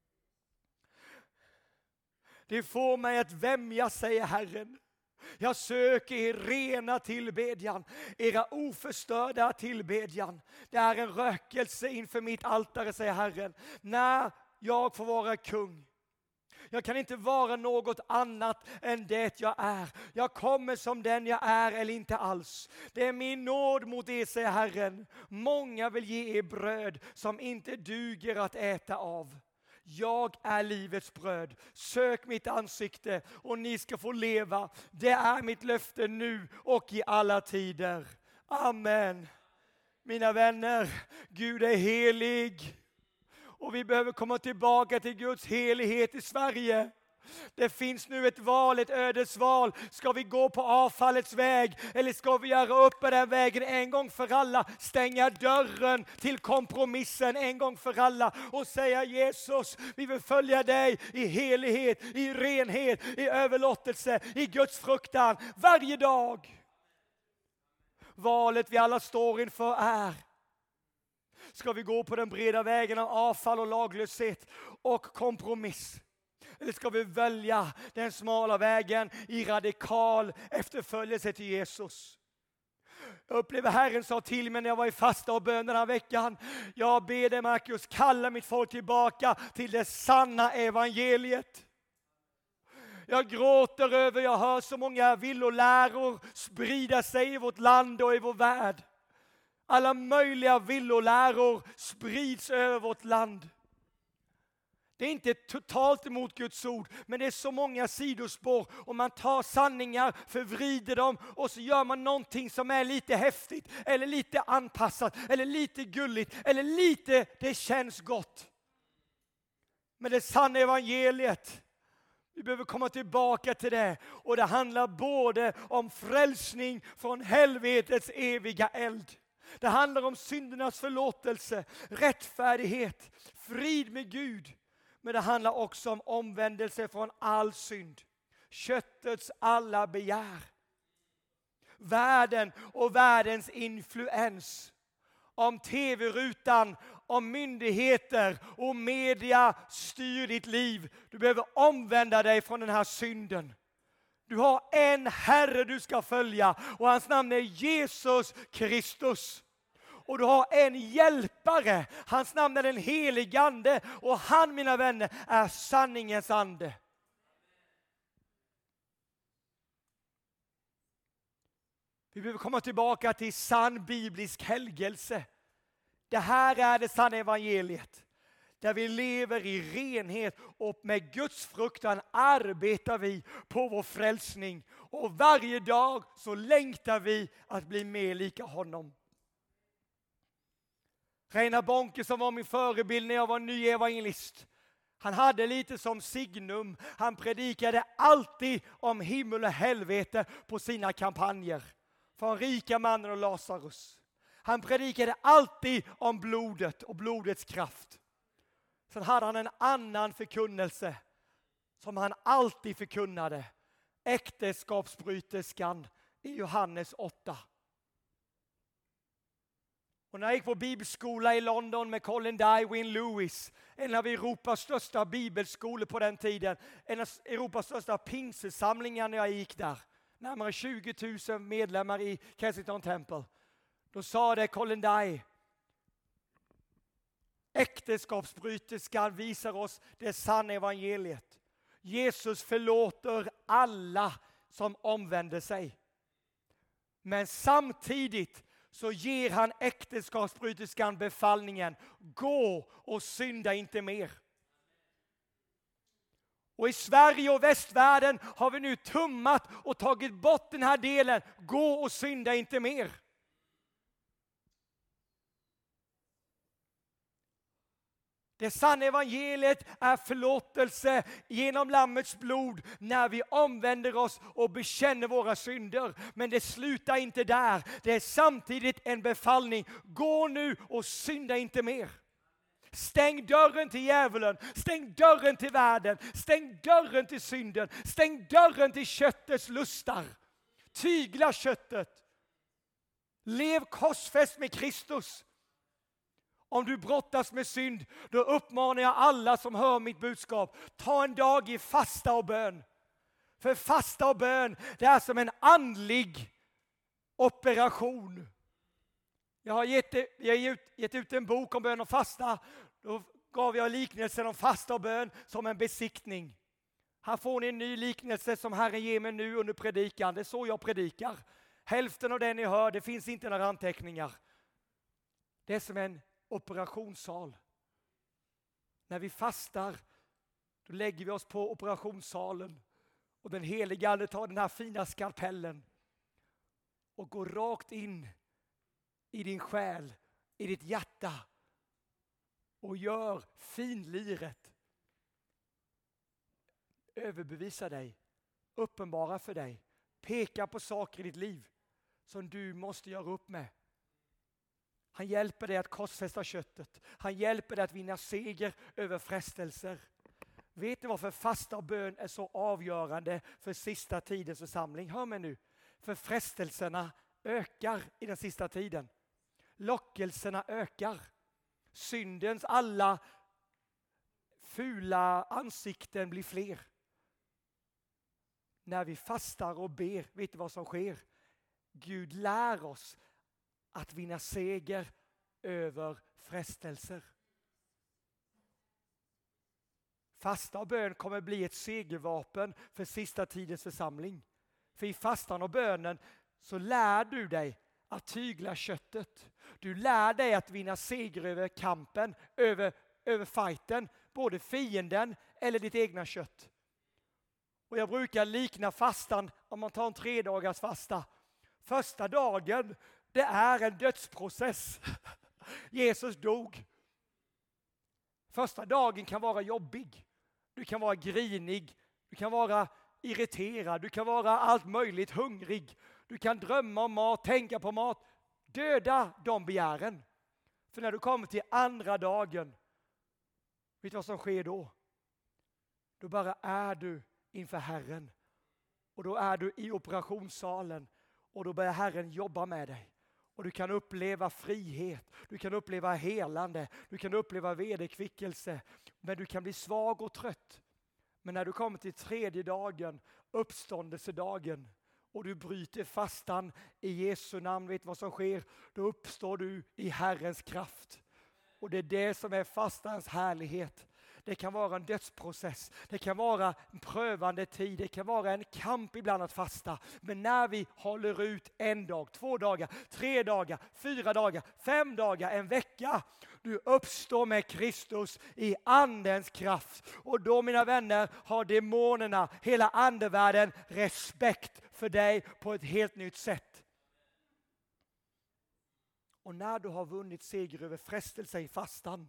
Det får mig att vämja, säger Herren. Jag söker er rena tillbedjan, era oförstörda tillbedjan. Det är en rökelse inför mitt altare, säger Herren, när jag får vara kung. Jag kan inte vara något annat än det jag är. Jag kommer som den jag är eller inte alls. Det är min nåd mot er, säger Herren. Många vill ge er bröd som inte duger att äta av. Jag är livets bröd. Sök mitt ansikte och ni ska få leva. Det är mitt löfte nu och i alla tider. Amen. Mina vänner, Gud är helig. Och vi behöver komma tillbaka till Guds helighet i Sverige. Det finns nu ett val, ett ödesval. Ska vi gå på avfallets väg eller ska vi göra upp den vägen en gång för alla? Stänga dörren till kompromissen en gång för alla och säga Jesus, vi vill följa dig i helighet, i renhet, i överlåtelse, i Guds fruktan varje dag. Valet vi alla står inför är: ska vi gå på den breda vägen av avfall och laglöshet och kompromiss? Eller ska vi välja den smala vägen i radikal efterföljelse till Jesus? Jag upplever Herren sa till mig när jag var i fasta och bön den här veckan. Jag ber dig, Markus, kalla mitt folk tillbaka till det sanna evangeliet. Jag gråter över, jag hör så många villoläror sprida sig i vårt land och i vår värld. Alla möjliga villoläror sprids över vårt land. Det är inte totalt emot Guds ord, men det är så många sidospår och man tar sanningar, förvrider dem och så gör man någonting som är lite häftigt eller lite anpassat eller lite gulligt eller lite det känns gott. Men det sanna evangeliet, vi behöver komma tillbaka till det, och det handlar både om frälsning från helvetets eviga eld. Det handlar om syndernas förlåtelse, rättfärdighet, frid med Gud. Men det handlar också om omvändelse från all synd. Köttets alla begär. Världen och världens influens. Om tv-rutan, om myndigheter och media styr ditt liv. Du behöver omvända dig från den här synden. Du har en Herre du ska följa och hans namn är Jesus Kristus. Och du har en hjälpare, hans namn är den helige ande, och han, mina vänner, är sanningens ande. Vi behöver komma tillbaka till sann biblisk helgelse. Det här är det sanna evangeliet. där vi lever i renhet och med Guds fruktan arbetar vi på vår frälsning. Och varje dag så längtar vi att bli mer lika honom. Reinhard Bonnke, som var min förebild när jag var ny evangelist, han hade lite som signum. Han predikade alltid om himmel och helvete på sina kampanjer. Från rika mannen och Lazarus. Han predikade alltid om blodet och blodets kraft. Sen hade han en annan förkunnelse som han alltid förkunnade. Äktenskapsbryterskan i Johannes åtta. Och när jag gick på bibelskola i London med Colin Dye, Win Lewis, en av Europas största bibelskolor på den tiden, en av Europas största pinsesamlingar när jag gick där, närmare tjugo tusen medlemmar i Kensington Temple, då sa det Colin Dye: äktenskapsbryterskan visar oss det sanna evangeliet. Jesus förlåter alla som omvänder sig. Men samtidigt så ger han äktenskapsbryterskan befallningen: gå och synda inte mer. Och i Sverige och västvärlden har vi nu tummat och tagit bort den här delen: gå och synda inte mer. Det sanna evangeliet är förlåtelse genom Lammets blod när vi omvänder oss och bekänner våra synder. Men det slutar inte där. Det är samtidigt en befallning: gå nu och synda inte mer. Stäng dörren till djävulen, stäng dörren till världen, stäng dörren till synden, stäng dörren till köttets lustar. Tygla köttet. Lev korsfäst med Kristus. Om du brottas med synd, då uppmanar jag alla som hör mitt budskap: ta en dag i fasta och bön. För fasta och bön, det är som en andlig operation. Jag har gett, jag har gett, gett ut en bok om bön och fasta. Då gav jag liknelsen om fasta och bön som en besiktning. Här får ni en ny liknelse som Herren ger mig nu under predikan. Det är så jag predikar. Hälften av det ni hör, det finns inte några anteckningar. Det är som en operationssal. När vi fastar, då lägger vi oss på operationssalen. Och den helige Ande tar den här fina skalpellen och går rakt in i din själ, i ditt hjärta, och gör finliret. Överbevisa dig, uppenbara för dig, peka på saker i ditt liv som du måste göra upp med. Han hjälper dig att korsfästa köttet. Han hjälper dig att vinna seger över frestelser. Vet ni varför fasta och bön är så avgörande för sista tidens församling? Hör mig nu. För frestelserna ökar i den sista tiden. Lockelserna ökar. Syndens alla fula ansikten blir fler. När vi fastar och ber, vet du vad som sker? Gud lär oss att vinna seger över frestelser. Fasta och bön kommer bli ett segervapen för sista tidens församling. För i fastan och bönen så lär du dig att tygla köttet. Du lär dig att vinna seger över kampen, över, över fighten, både fienden eller ditt egna kött. Och jag brukar likna fastan, om man tar en tre dagars fasta. Första dagen, det är en dödsprocess. Jesus dog. Första dagen kan vara jobbig. Du kan vara grinig. Du kan vara irriterad. Du kan vara allt möjligt hungrig. Du kan drömma om mat, tänka på mat. Döda de begären. För när du kommer till andra dagen, vet du vad som sker då? Då bara är du inför Herren. Och då är du i operationssalen. Och då börjar Herren jobba med dig. Och du kan uppleva frihet. Du kan uppleva helande. Du kan uppleva vederkvickelse. Men du kan bli svag och trött. Men när du kommer till tredje dagen, uppståndelsedagen, och du bryter fastan i Jesu namn, vet vad som sker? Då uppstår du i Herrens kraft. Och det är det som är fastans härlighet. Det kan vara en dödsprocess. Det kan vara en prövande tid. Det kan vara en kamp ibland att fasta. Men när vi håller ut en dag, två dagar, tre dagar, fyra dagar, fem dagar, en vecka. Du uppstår med Kristus i andens kraft. Och då, mina vänner, har demonerna, hela andevärlden respekt för dig på ett helt nytt sätt. Och när du har vunnit seger över frestelse i fastan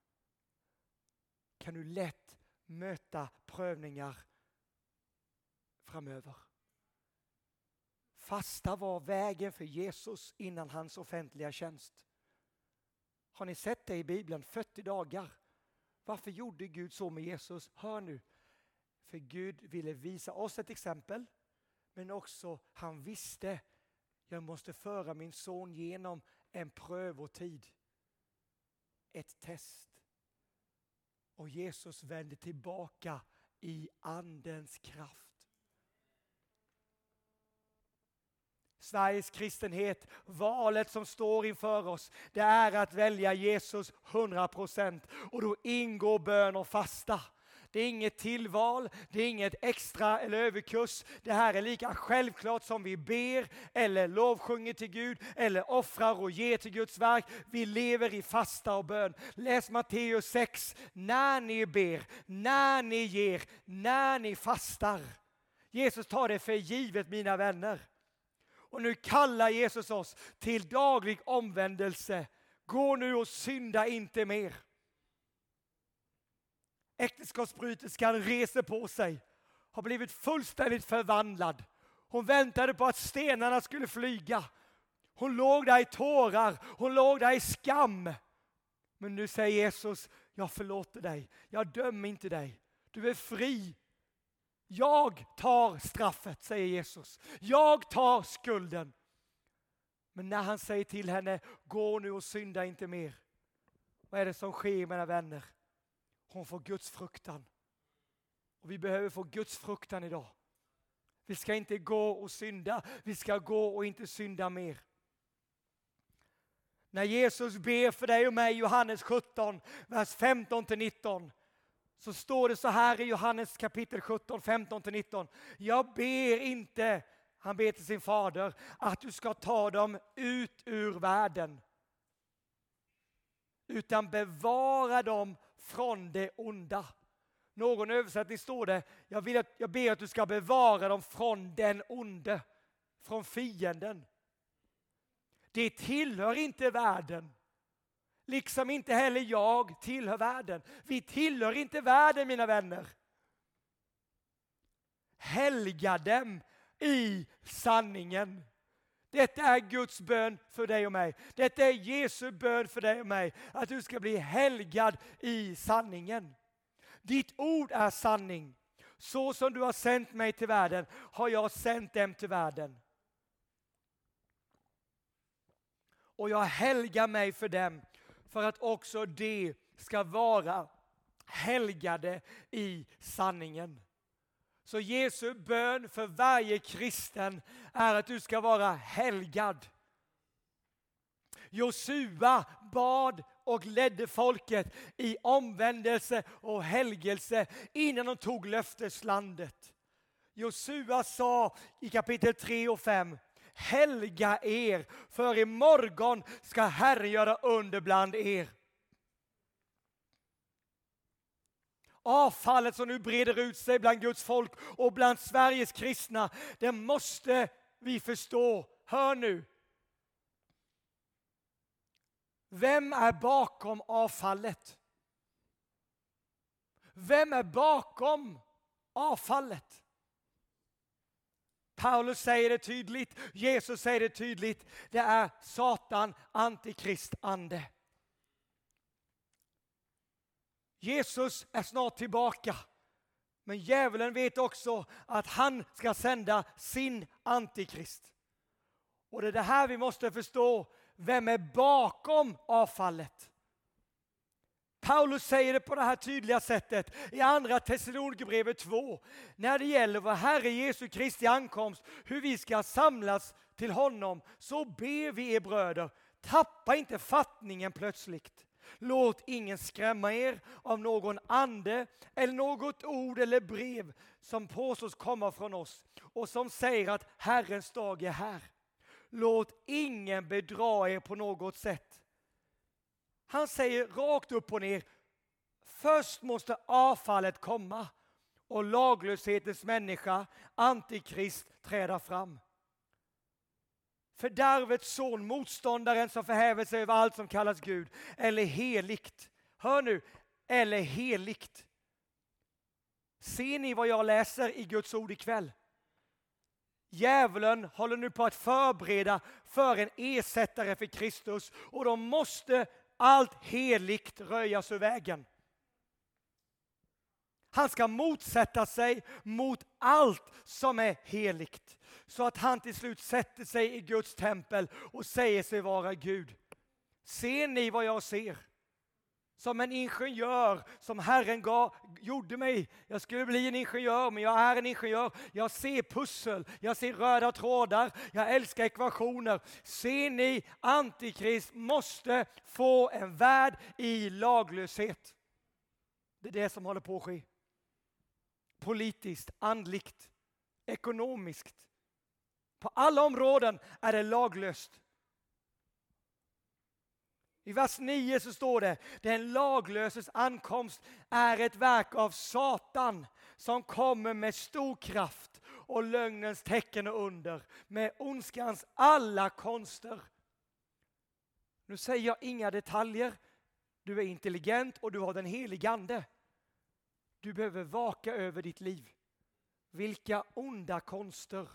kan du lätt möta prövningar framöver. Fasta var vägen för Jesus innan hans offentliga tjänst. Har ni sett det i Bibeln? fyrtio dagar. Varför gjorde Gud så med Jesus? Hör nu. För Gud ville visa oss ett exempel. Men också han visste. Jag måste föra min son genom en prövotid. Ett test. Och Jesus vände tillbaka i andens kraft. Sveriges kristenhet, valet som står inför oss, det är att välja Jesus hundra procent. Och då ingår bön och fasta. Det är inget tillval, det är inget extra eller överkurs. Det här är lika självklart som vi ber eller lovsjunger till Gud eller offrar och ger till Guds verk. Vi lever i fasta och bön. Läs Matteus sex. När ni ber, när ni ger, när ni fastar. Jesus tar det för givet, mina vänner. Och nu kallar Jesus oss till daglig omvändelse. Gå nu och synda inte mer. Äktenskapsbryterskan reser på sig. Har blivit fullständigt förvandlad. Hon väntade på att stenarna skulle flyga. Hon låg där i tårar. Hon låg där i skam. Men nu säger Jesus, jag förlåter dig. Jag dömer inte dig. Du är fri. Jag tar straffet, säger Jesus. Jag tar skulden. Men när han säger till henne, gå nu och synda inte mer. Vad är det som sker, mina vänner? Hon får Guds fruktan. Och vi behöver få Guds fruktan idag. Vi ska inte gå och synda. Vi ska gå och inte synda mer. När Jesus ber för dig och mig, Johannes sjutton, vers femton till nitton. Så står det så här i Johannes kapitel sjutton, femton till nitton. Jag ber inte, han ber till sin fader, att du ska ta dem ut ur världen. Utan bevara dem från det onda. Någon översättning står det, jag, vill att, jag ber att du ska bevara dem från den onde. Från fienden. Det tillhör inte världen. Liksom inte heller jag tillhör världen. Vi tillhör inte världen, mina vänner. Helga dem i sanningen. Detta är Guds bön för dig och mig. Detta är Jesu bön för dig och mig. Att du ska bli helgad i sanningen. Ditt ord är sanning. Så som du har sänt mig till världen har jag sänt dem till världen. Och jag helgar mig för dem. För att också de ska vara helgade i sanningen. Så Jesu bön för varje kristen är att du ska vara helgad. Josua bad och ledde folket i omvändelse och helgelse innan de tog löfteslandet. Josua sa i kapitel tre och fem: helga er, för imorgon ska Herren göra under bland er. Avfallet som nu breder ut sig bland Guds folk och bland Sveriges kristna, det måste vi förstå. Hör nu. Vem är bakom avfallet? Vem är bakom avfallet? Paulus säger det tydligt, Jesus säger det tydligt. Det är Satan, antikrist, ande. Jesus är snart tillbaka. Men djävulen vet också att han ska sända sin antikrist. Och det är det här vi måste förstå. Vem är bakom avfallet? Paulus säger det på det här tydliga sättet i andra Thessalonikerbrevet två. När det gäller vår Herre Jesu Kristi ankomst, hur vi ska samlas till honom, så ber vi er bröder, tappa inte fattningen plötsligt. Låt ingen skrämma er av någon ande eller något ord eller brev som påstås komma från oss och som säger att Herrens dag är här. Låt ingen bedra er på något sätt. Han säger rakt upp och ner, först måste avfallet komma och laglöshetens människa, antikrist, träda fram. Fördärvets son, motståndaren som förhäver sig över allt som kallas Gud, eller heligt. Hör nu, eller heligt. Ser ni vad jag läser i Guds ord ikväll? Djävulen håller nu på att förbereda för en ersättare för Kristus och då måste allt heligt röjas ur vägen. Han ska motsätta sig mot allt som är heligt. Så att han till slut sätter sig i Guds tempel och säger sig vara Gud. Ser ni vad jag ser? Som en ingenjör som Herren gav, gjorde mig. Jag skulle bli en ingenjör, men jag är en ingenjör. Jag ser pussel, jag ser röda trådar, jag älskar ekvationer. Ser ni, antikrist måste få en värld i laglöshet. Det är det som håller på att ske. Politiskt, andligt, ekonomiskt. På alla områden är det laglöst. I vers nio så står det, den laglöses ankomst är ett verk av Satan som kommer med stor kraft och lögnens tecken och under, med ondskans alla konster. Nu säger jag inga detaljer, du är intelligent och du har den helige ande. Du behöver vaka över ditt liv. Vilka onda konster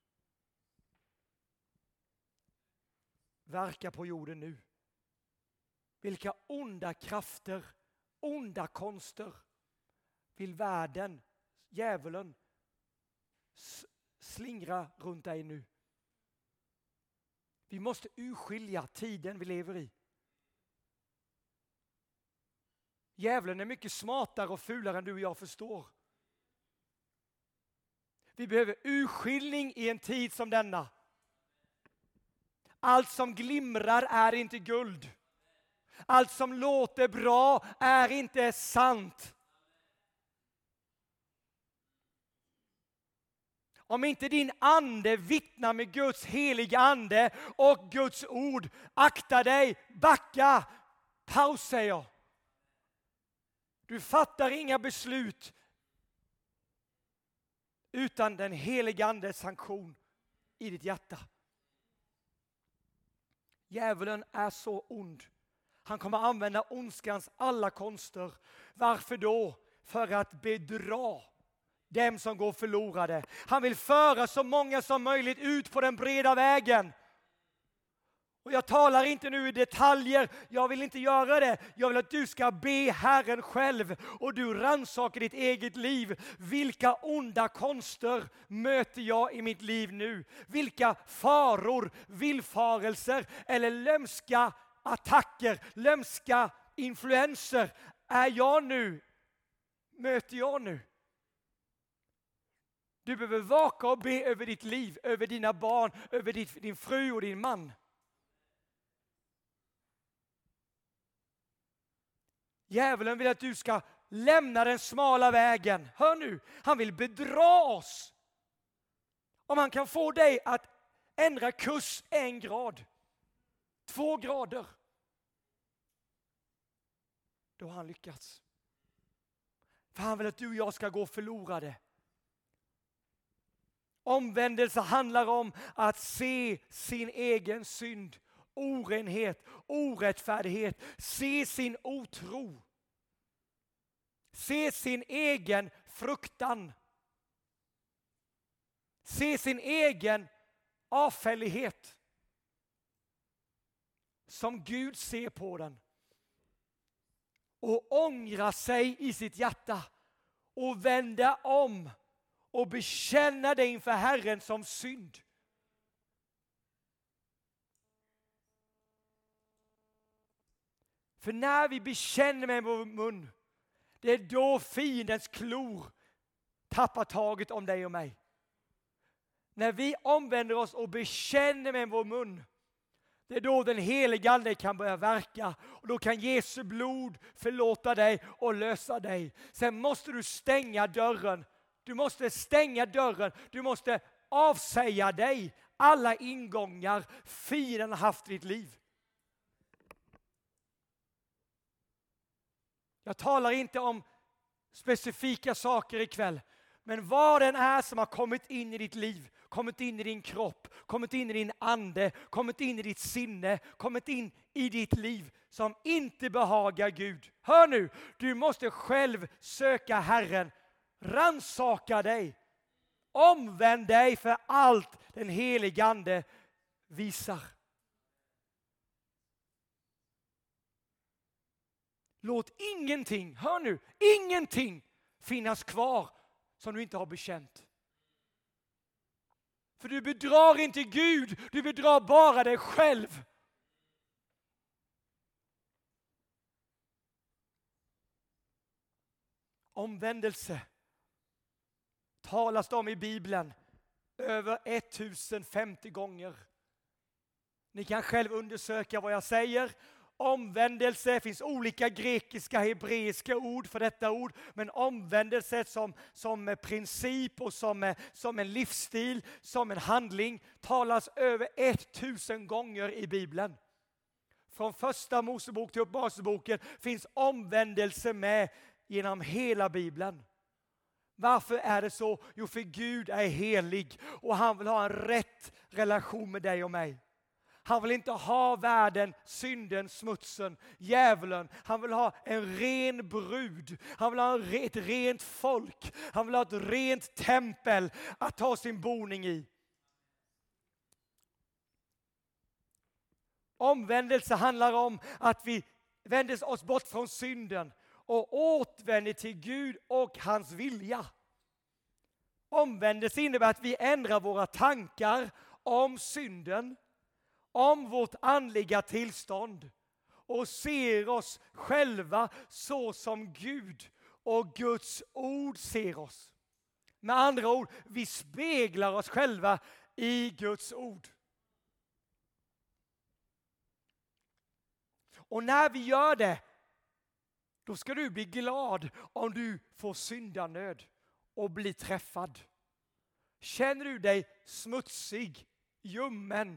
verkar på jorden nu? Vilka onda krafter, onda konster vill världen, djävulen, slingra runt dig nu? Vi måste urskilja tiden vi lever i. Djävulen är mycket smartare och fulare än du och jag förstår. Vi behöver urskiljning i en tid som denna. Allt som glimrar är inte guld. Allt som låter bra är inte sant. Om inte din ande vittnar med Guds heliga ande och Guds ord, akta dig, backa, paus säger jag. Du fattar inga beslut utan den heliga andes sanktion i ditt hjärta. Djävulen är så ond. Han kommer använda ondskans alla konster. Varför då? För att bedra dem som går förlorade. Han vill föra så många som möjligt ut på den breda vägen. Och jag talar inte nu i detaljer, jag vill inte göra det. Jag vill att du ska be Herren själv och du rannsakar ditt eget liv. Vilka onda konster möter jag i mitt liv nu? Vilka faror, villfarelser eller lömska attacker, lömska influenser är jag nu, möter jag nu? Du behöver vaka och be över ditt liv, över dina barn, över ditt, din fru och din man. Djävulen vill att du ska lämna den smala vägen. Hör nu, han vill bedra oss. Om han kan få dig att ändra kurs en grad, två grader, då har han lyckats. För han vill att du och jag ska gå förlorade. Omvändelse handlar om att se sin egen synd, orenhet, orättfärdighet, se sin otro, se sin egen fruktan, se sin egen avfällighet som Gud ser på den och ångra sig i sitt hjärta och vända om och bekänna det inför Herren som synd. För när vi bekänner med vår mun, det är då fiendens klor tappar taget om dig och mig. När vi omvänder oss och bekänner med vår mun, Det är då den heliga ande kan börja verka. Och då kan Jesu blod förlåta dig och lösa dig. Sen måste du stänga dörren. Du måste stänga dörren. Du måste avsäga dig alla ingångar fienden har haft i ditt liv. Jag talar inte om specifika saker ikväll. Men vad den är som har kommit in i ditt liv, kommit in i din kropp, kommit in i din ande, kommit in i ditt sinne, kommit in i ditt liv som inte behagar Gud. Hör nu, du måste själv söka Herren, rannsaka dig, omvänd dig för allt den helige ande visar. Låt ingenting, hör nu, ingenting finnas kvar som du inte har bekänt. För du bedrar inte Gud, du bedrar bara dig själv. Omvändelse talas det om i Bibeln över tusen femtio gånger. Ni kan själv undersöka vad jag säger. Omvändelse, finns olika grekiska, hebreiska ord för detta ord. Men omvändelse som, som princip och som, som en livsstil, som en handling talas över tusen gånger i Bibeln. Från första Mosebok till Uppenbarelseboken finns omvändelse med genom hela Bibeln. Varför är det så? Jo, för Gud är helig och han vill ha en rätt relation med dig och mig. Han vill inte ha världen, synden, smutsen, djävulen. Han vill ha en ren brud. Han vill ha ett rent folk. Han vill ha ett rent tempel att ta sin boning i. Omvändelse handlar om att vi vänder oss bort från synden och återvänder till Gud och hans vilja. Omvändelse innebär att vi ändrar våra tankar om synden, om vårt andliga tillstånd och ser oss själva så som Gud och Guds ord ser oss. Med andra ord, vi speglar oss själva i Guds ord. Och när vi gör det, då ska du bli glad om du får syndanöd och bli träffad. Känner du dig smutsig, ljummen,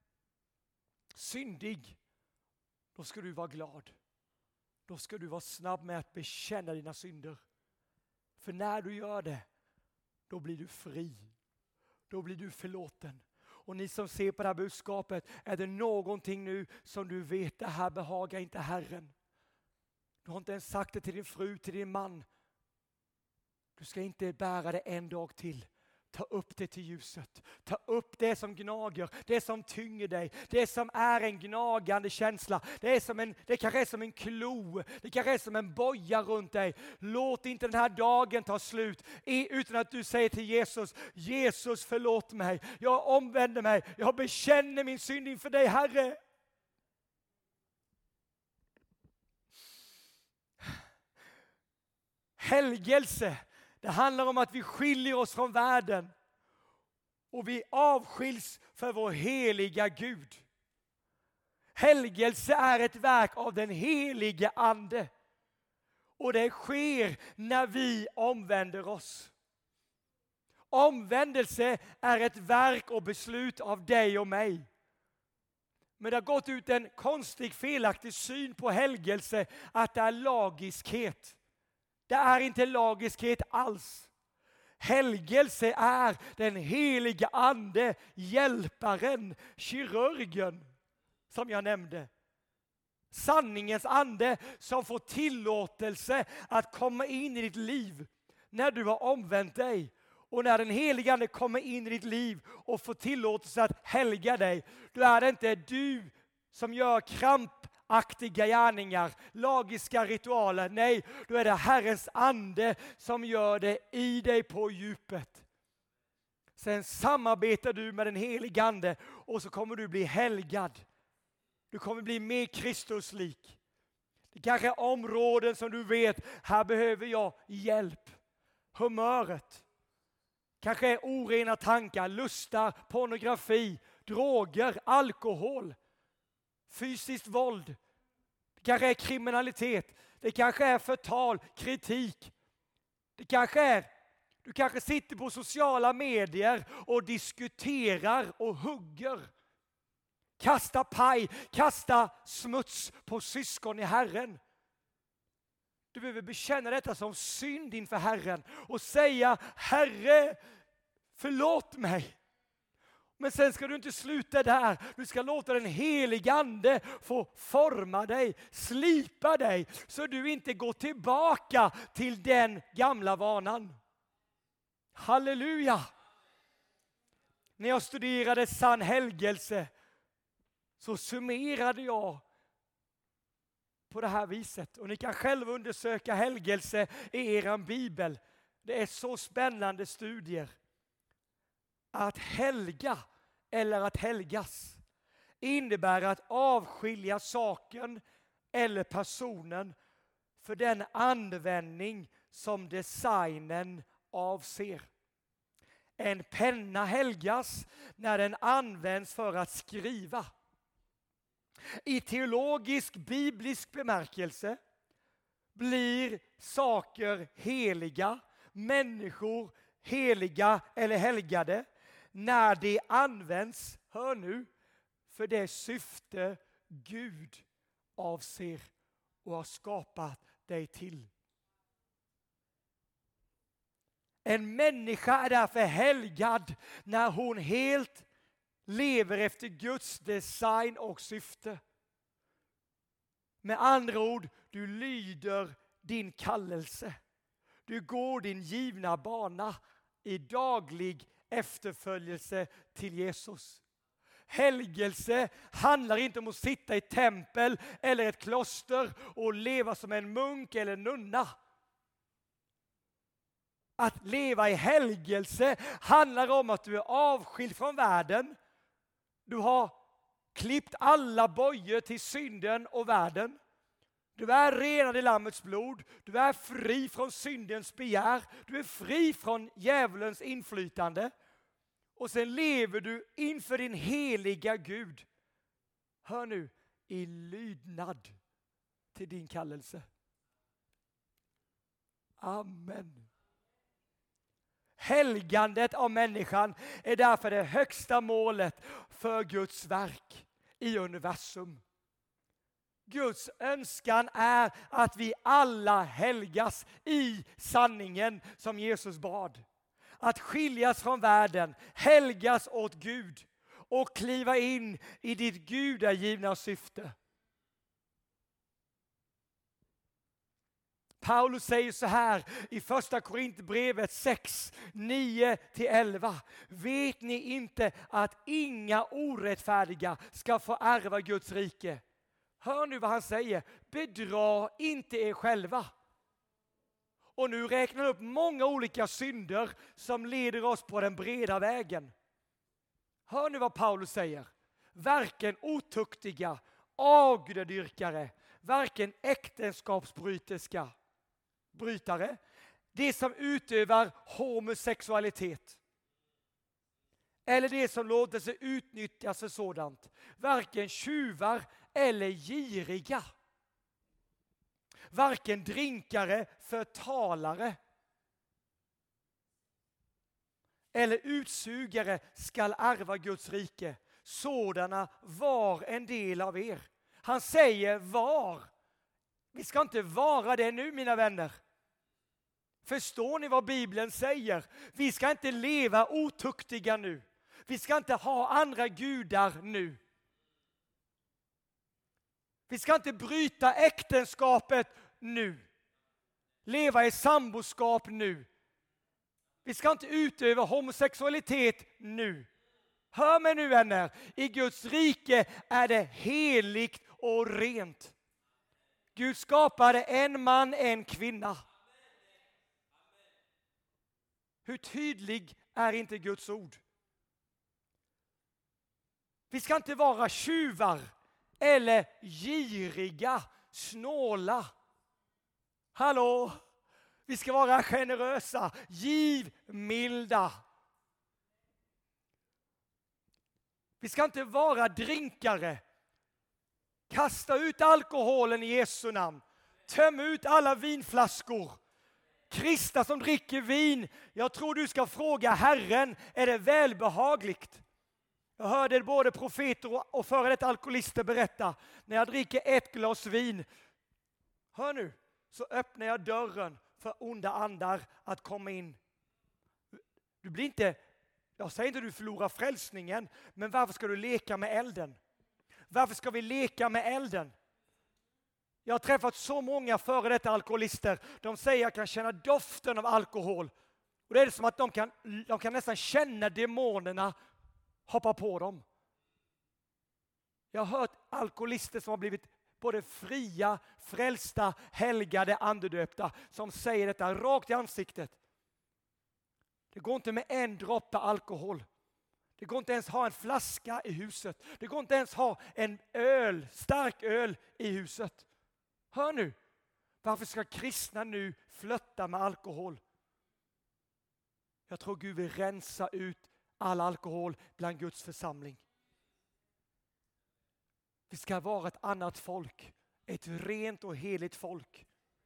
syndig, då ska du vara glad. Då ska du vara snabb med att bekänna dina synder. För när du gör det, då blir du fri. Då blir du förlåten. Och ni som ser på det här budskapet, är det någonting nu som du vet, det här behagar inte Herren. Du har inte ens sagt det till din fru, till din man. Du ska inte bära det en dag till. Ta upp det till ljuset. Ta upp det som gnager, det som tynger dig, det som är en gnagande känsla. Det, är som en, det kanske är som en klo, det kanske är som en boja runt dig. Låt inte den här dagen ta slut utan att du säger till Jesus, Jesus förlåt mig, jag omvänder mig, jag bekänner min synd inför dig Herre. Helgelse. Det handlar om att vi skiljer oss från världen och vi avskiljs för vår heliga Gud. Helgelse är ett verk av den helige ande och det sker när vi omvänder oss. Omvändelse är ett verk och beslut av dig och mig. Men det har gått ut en konstig, felaktig syn på helgelse att det är lagiskhet. Det är inte lagiskhet alls. Helgelse är den heliga ande, hjälparen, kirurgen som jag nämnde. Sanningens ande som får tillåtelse att komma in i ditt liv när du har omvänt dig. Och när den heliga ande kommer in i ditt liv och får tillåtelse att helga dig, då är det inte du som gör krampaktiga gärningar, lagiska ritualer. Nej, då är det Herrens ande som gör det i dig på djupet. Sen samarbetar du med den heliga ande och så kommer du bli helgad. Du kommer bli mer Kristuslik. Det kanske är områden som du vet, här behöver jag hjälp. Humöret. Kanske är orena tankar, lustar, pornografi, droger, alkohol. fysiskt våld. Det kanske är kriminalitet. Det kanske är förtal, kritik. Det kanske är, du kanske sitter på sociala medier och diskuterar och hugger. Kasta paj, kasta smuts på syskon i Herren. Du behöver bekänna detta som synd inför Herren och säga: Herre, förlåt mig. Men sen ska du inte sluta där. Du ska låta den helige ande få forma dig, slipa dig, så du inte går tillbaka till den gamla vanan. Halleluja! När jag studerade sann helgelse så summerade jag på det här viset. Och ni kan själva undersöka helgelse i er bibel. Det är så spännande studier. Att helga eller att helgas innebär att avskilja saken eller personen för den användning som designen avser. En penna helgas när den används för att skriva. I teologisk, biblisk bemärkelse blir saker heliga, människor heliga eller helgade när de används, hör nu, för det syfte Gud avser och har skapat dig till. En människa är därför helgad när hon helt lever efter Guds design och syfte. Med andra ord, du lyder din kallelse. Du går din givna bana i daglig efterföljelse till Jesus. Helgelse handlar inte om att sitta i ett tempel eller ett kloster och leva som en munk eller nunna. Att leva i helgelse handlar om att du är avskild från världen. Du har klippt alla bojor till synden och världen. Du är renad i Lammets blod. Du är fri från syndens begär. Du är fri från djävulens inflytande. Och sen lever du inför din heliga Gud. Hör nu, i lydnad till din kallelse. Amen. Helgandet av människan är därför det högsta målet för Guds verk i universum. Guds önskan är att vi alla helgas i sanningen som Jesus bad. Att skiljas från världen, helgas åt Gud och kliva in i ditt gudagivna syfte. Paulus säger så här i första Korintierbrevet sex, nio till elva. Vet ni inte att inga orättfärdiga ska få ärva Guds rike? Hör nu vad han säger. Bedra inte er själva. Och nu räknar upp många olika synder som leder oss på den breda vägen. Hör nu vad Paulus säger. Varken otuktiga, avgudadyrkare, varken äktenskapsbryterska, brytare, det som utövar homosexualitet eller det som låter sig utnyttjas för sådant, varken tjuvar eller giriga, varken drinkare, förtalare eller utsugare skall ärva Guds rike. Sådana var en del av er. Han säger var. Vi ska inte vara det nu, mina vänner. Förstår ni vad Bibeln säger? Vi ska inte leva otuktiga nu. Vi ska inte ha andra gudar nu. Vi ska inte bryta äktenskapet nu. Leva i samboskap nu. Vi ska inte utöva homosexualitet nu. Hör mig nu, vänner. I Guds rike är det heligt och rent. Gud skapade en man, en kvinna. Hur tydlig är inte Guds ord? Vi ska inte vara tjuvar eller giriga, snåla. Hallå? Vi ska vara generösa, givmilda. Vi ska inte vara drinkare. Kasta ut alkoholen i Jesu namn. Töm ut alla vinflaskor. Kristna som dricker vin, jag tror du ska fråga Herren, är det välbehagligt? Jag hörde både profeter och före detta alkoholister berätta, när jag dricker ett glas vin, hör nu, så öppnar jag dörren för onda andar att komma in. Du blir inte, jag säger inte att du förlorar frälsningen, men varför ska du leka med elden? Varför ska vi leka med elden? Jag har träffat så många före detta alkoholister. De säger att jag kan känna doften av alkohol. Och det är som att de kan, de kan nästan känna demonerna hoppa på dem. Jag har hört alkoholister som har blivit både fria, frälsta, helgade, andedöpta. Som säger detta rakt i ansiktet. Det går inte med en droppe alkohol. Det går inte ens ha en flaska i huset. Det går inte ens ha en öl, stark öl i huset. Hör nu, varför ska kristna nu flötta med alkohol? Jag tror Gud vill rensa ut all alkohol bland Guds församling. Vi ska vara ett annat folk, ett rent och heligt folk.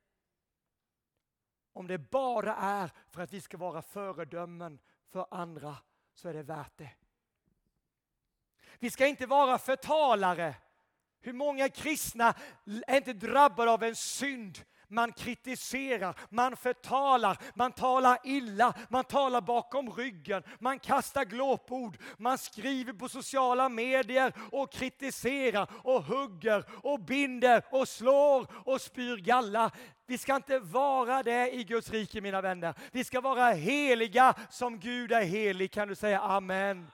Om det bara är för att vi ska vara föredömen för andra så är det värt det. Vi ska inte vara förtalare. Hur många kristna är inte drabbade av en synd? Man kritiserar, man förtalar, man talar illa, man talar bakom ryggen, man kastar glåpord, man skriver på sociala medier och kritiserar och hugger och binder och slår och spyr galla. Vi ska inte vara det i Guds rike, mina vänner. Vi ska vara heliga som Gud är helig. Kan du säga amen?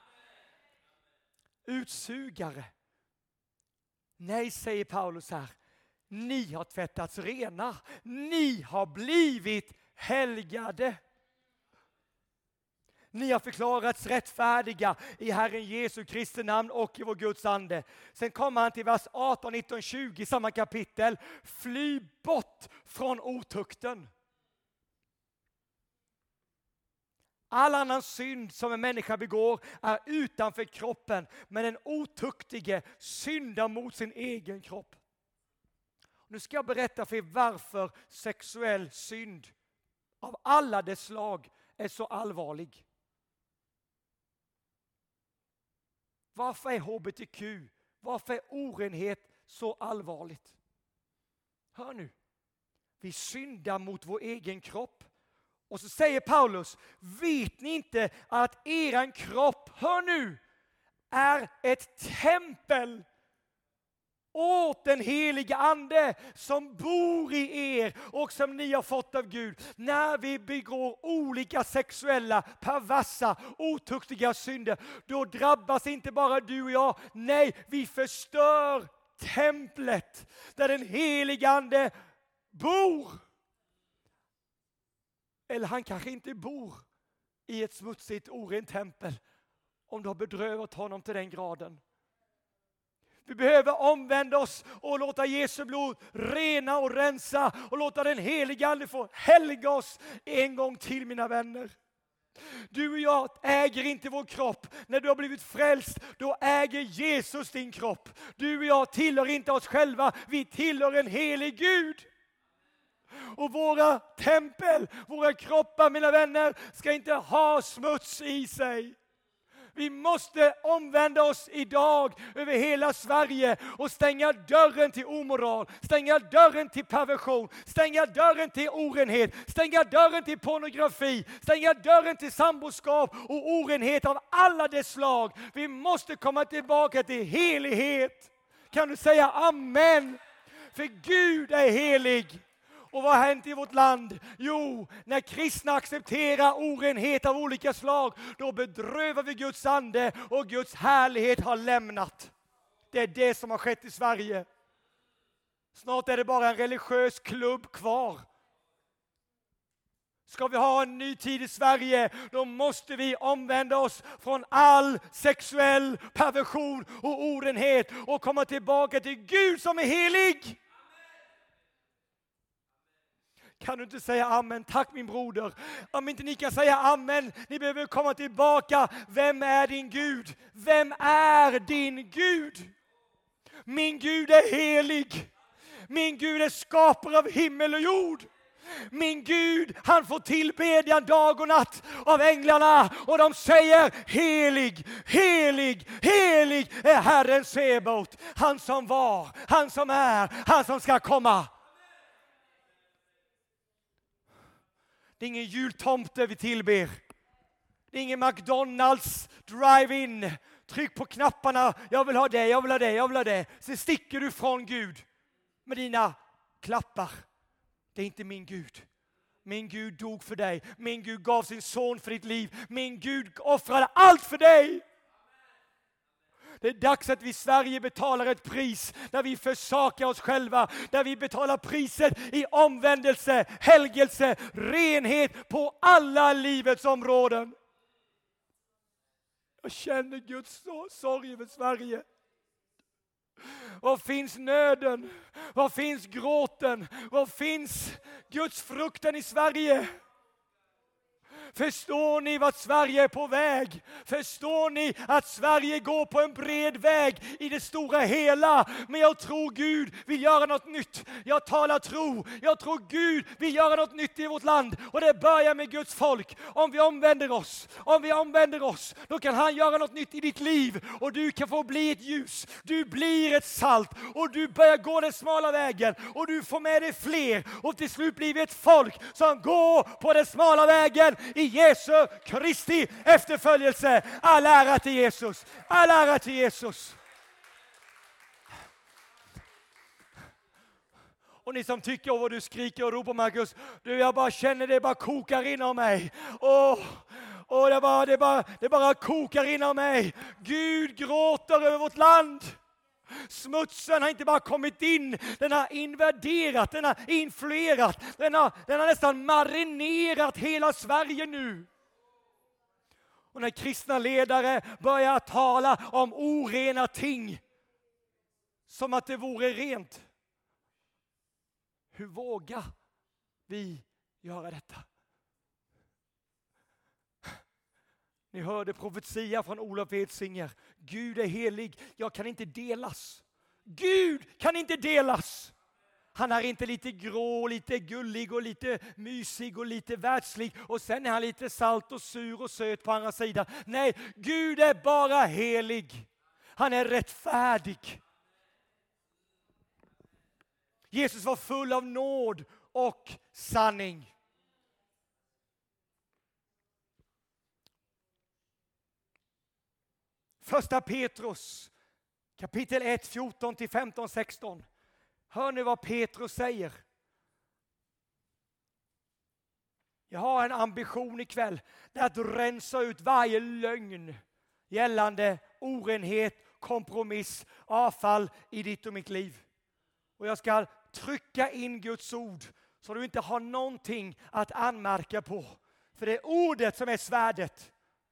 Utsugare. Nej, säger Paulus här. Ni har tvättats rena. Ni har blivit helgade. Ni har förklarats rättfärdiga i Herren Jesu Kristi namn och i vår Guds ande. Sen kommer han till vers arton, nitton, tjugo i samma kapitel. Fly bort från otukten. All annan synd som en människa begår är utanför kroppen, men den otuktige syndar mot sin egen kropp. Nu ska jag berätta för er varför sexuell synd av alla dess slag är så allvarlig. Varför är H B T Q, varför är orenhet så allvarligt? Hör nu, vi syndar mot vår egen kropp. Och så säger Paulus, vet ni inte att eran kropp, hör nu, är ett tempel åt den heliga ande som bor i er och som ni har fått av Gud. När vi begår olika sexuella, perversa, otuktiga synder, då drabbas inte bara du och jag. Nej, vi förstör templet där den heliga ande bor. Eller han kanske inte bor i ett smutsigt, orent tempel om du har bedrövat honom till den graden. Vi behöver omvända oss och låta Jesu blod rena och rensa och låta den heliga ande få helga oss en gång till, mina vänner. Du och jag äger inte vår kropp. När du har blivit frälst, då äger Jesus din kropp. Du och jag tillhör inte oss själva, vi tillhör en helig Gud. Och våra tempel, våra kroppar, mina vänner, ska inte ha smuts i sig. Vi måste omvända oss idag över hela Sverige och stänga dörren till omoral, stänga dörren till perversion, stänga dörren till orenhet, stänga dörren till pornografi, stänga dörren till samboskap och orenhet av alla dess slag. Vi måste komma tillbaka till helighet. Kan du säga amen? För Gud är helig. Och vad har hänt i vårt land? Jo, när kristna accepterar orenhet av olika slag, då bedrövar vi Guds ande och Guds härlighet har lämnat. Det är det som har skett i Sverige. Snart är det bara en religiös klubb kvar. Ska vi ha en ny tid i Sverige, då måste vi omvända oss från all sexuell perversion och orenhet och komma tillbaka till Gud som är helig. Kan du inte säga amen? Tack min broder. Om inte ni kan säga amen, ni behöver komma tillbaka. Vem är din Gud? Vem är din Gud? Min Gud är helig. Min Gud är skapare av himmel och jord. Min Gud, han får tillbedjan dag och natt av änglarna. Och de säger helig, helig, helig är Herren Sebaot. Han som var, han som är, han som ska komma. Det är ingen jultomte vi tillber. Det är ingen McDonalds drive-in. Tryck på knapparna, jag vill ha det, jag vill ha det, jag vill ha det. Så sticker du från Gud med dina klappar. Det är inte min Gud. Min Gud dog för dig. Min Gud gav sin son för ditt liv. Min Gud offrade allt för dig. Det är dags att vi i Sverige betalar ett pris där vi försakar oss själva. Där vi betalar priset i omvändelse, helgelse, renhet på alla livets områden. Jag känner Guds sorg över Sverige. Var finns nöden? Var finns gråten? Var finns Guds fruktan i Sverige? Förstår ni vad Sverige är på väg? Förstår ni att Sverige går på en bred väg i det stora hela? Men jag tror Gud vill göra något nytt. Jag talar tro. Jag tror Gud vill göra något nytt i vårt land. Och det börjar med Guds folk. Om vi omvänder oss, om vi omvänder oss, då kan han göra något nytt i ditt liv. Och du kan få bli ett ljus. Du blir ett salt. Och du börjar gå den smala vägen. Och du får med dig fler. Och till slut blir vi ett folk som går på den smala vägen i Jesu Kristi efterföljelse. All ära till Jesus. All ära till Jesus. Och ni som tycker om vad du skriker och ropar, Marcus, du, jag bara känner det bara kokar inom mig. Åh, åh, det, bara, det, bara, det bara kokar inom mig. Gud gråter över vårt land. Smutsen har inte bara kommit in, den har invaderat, den har influerat, den har, den har nästan marinerat hela Sverige nu. Och när kristna ledare börjar tala om orena ting som att det vore rent, hur vågar vi göra detta? Ni hörde profetia från Olof Edsinger. Gud är helig, jag kan inte delas. Gud kan inte delas. Han är inte lite grå, lite gullig och lite mysig och lite världslig. Och sen är han lite salt och sur och söt på andra sidan. Nej, Gud är bara helig. Han är rättfärdig. Jesus var full av nåd och sanning. Första Petrus kapitel ett, fjorton till femton, sexton. Hör nu vad Petrus säger. Jag har en ambition ikväll. Det är att rensa ut varje lögn gällande orenhet, kompromiss, avfall i ditt och mitt liv. Och jag ska trycka in Guds ord så du inte har någonting att anmärka på. För det är ordet som är svärdet.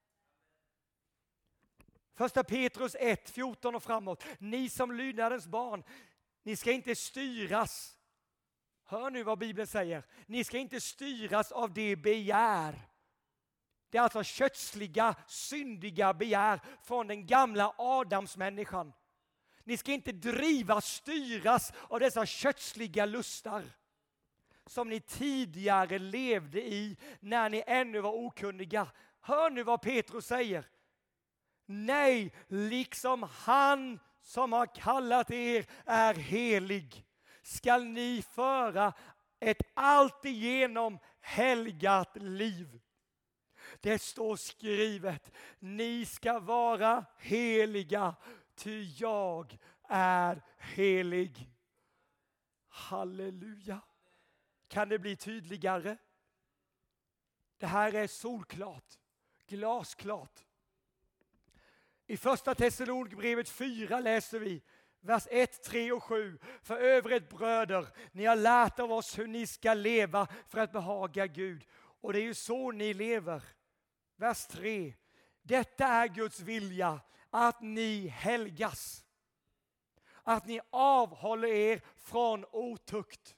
Första Petrus ett, fjorton och framåt. Ni som lydnadens barn, ni ska inte styras. Hör nu vad Bibeln säger. Ni ska inte styras av det begär. Det är alltså kötsliga, syndiga begär från den gamla Adamsmänniskan. Ni ska inte drivas, styras av dessa kötsliga lustar som ni tidigare levde i när ni ännu var okunniga. Hör nu vad Petrus säger. Nej, liksom han som har kallat er är helig, skall ni föra ett alltigenom helgat liv. Det står skrivet, ni ska vara heliga, ty jag är helig. Halleluja. Kan det bli tydligare? Det här är solklart, glasklart. I första Thessalonikerbrevet fyra läser vi vers ett, tre och sju. För övrigt bröder, ni har lärt av oss hur ni ska leva för att behaga Gud. Och det är ju så ni lever. Vers tre. Detta är Guds vilja, att ni helgas. Att ni avhåller er från otukt.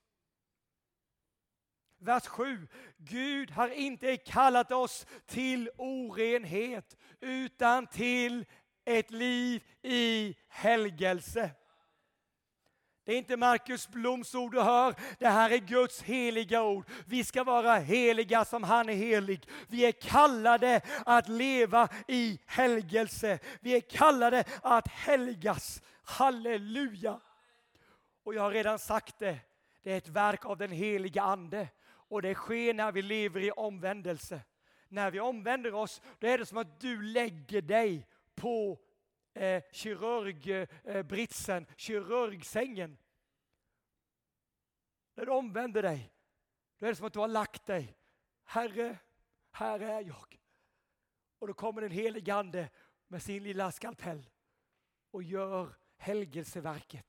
Vers sju. Gud har inte kallat oss till orenhet utan till ett liv i helgelse. Det är inte Marcus Bloms ord du hör. Det här är Guds heliga ord. Vi ska vara heliga som han är helig. Vi är kallade att leva i helgelse. Vi är kallade att helgas. Halleluja! Och jag har redan sagt det. Det är ett verk av den heliga ande. Och det sker när vi lever i omvändelse. När vi omvänder oss, då är det som att du lägger dig på eh, kirurgbritsen, eh, kirurgsängen. När du omvänder dig, då är det som att du har lagt dig. Herre, här är jag. Och då kommer den helige ande med sin lilla skalpell och gör helgelseverket.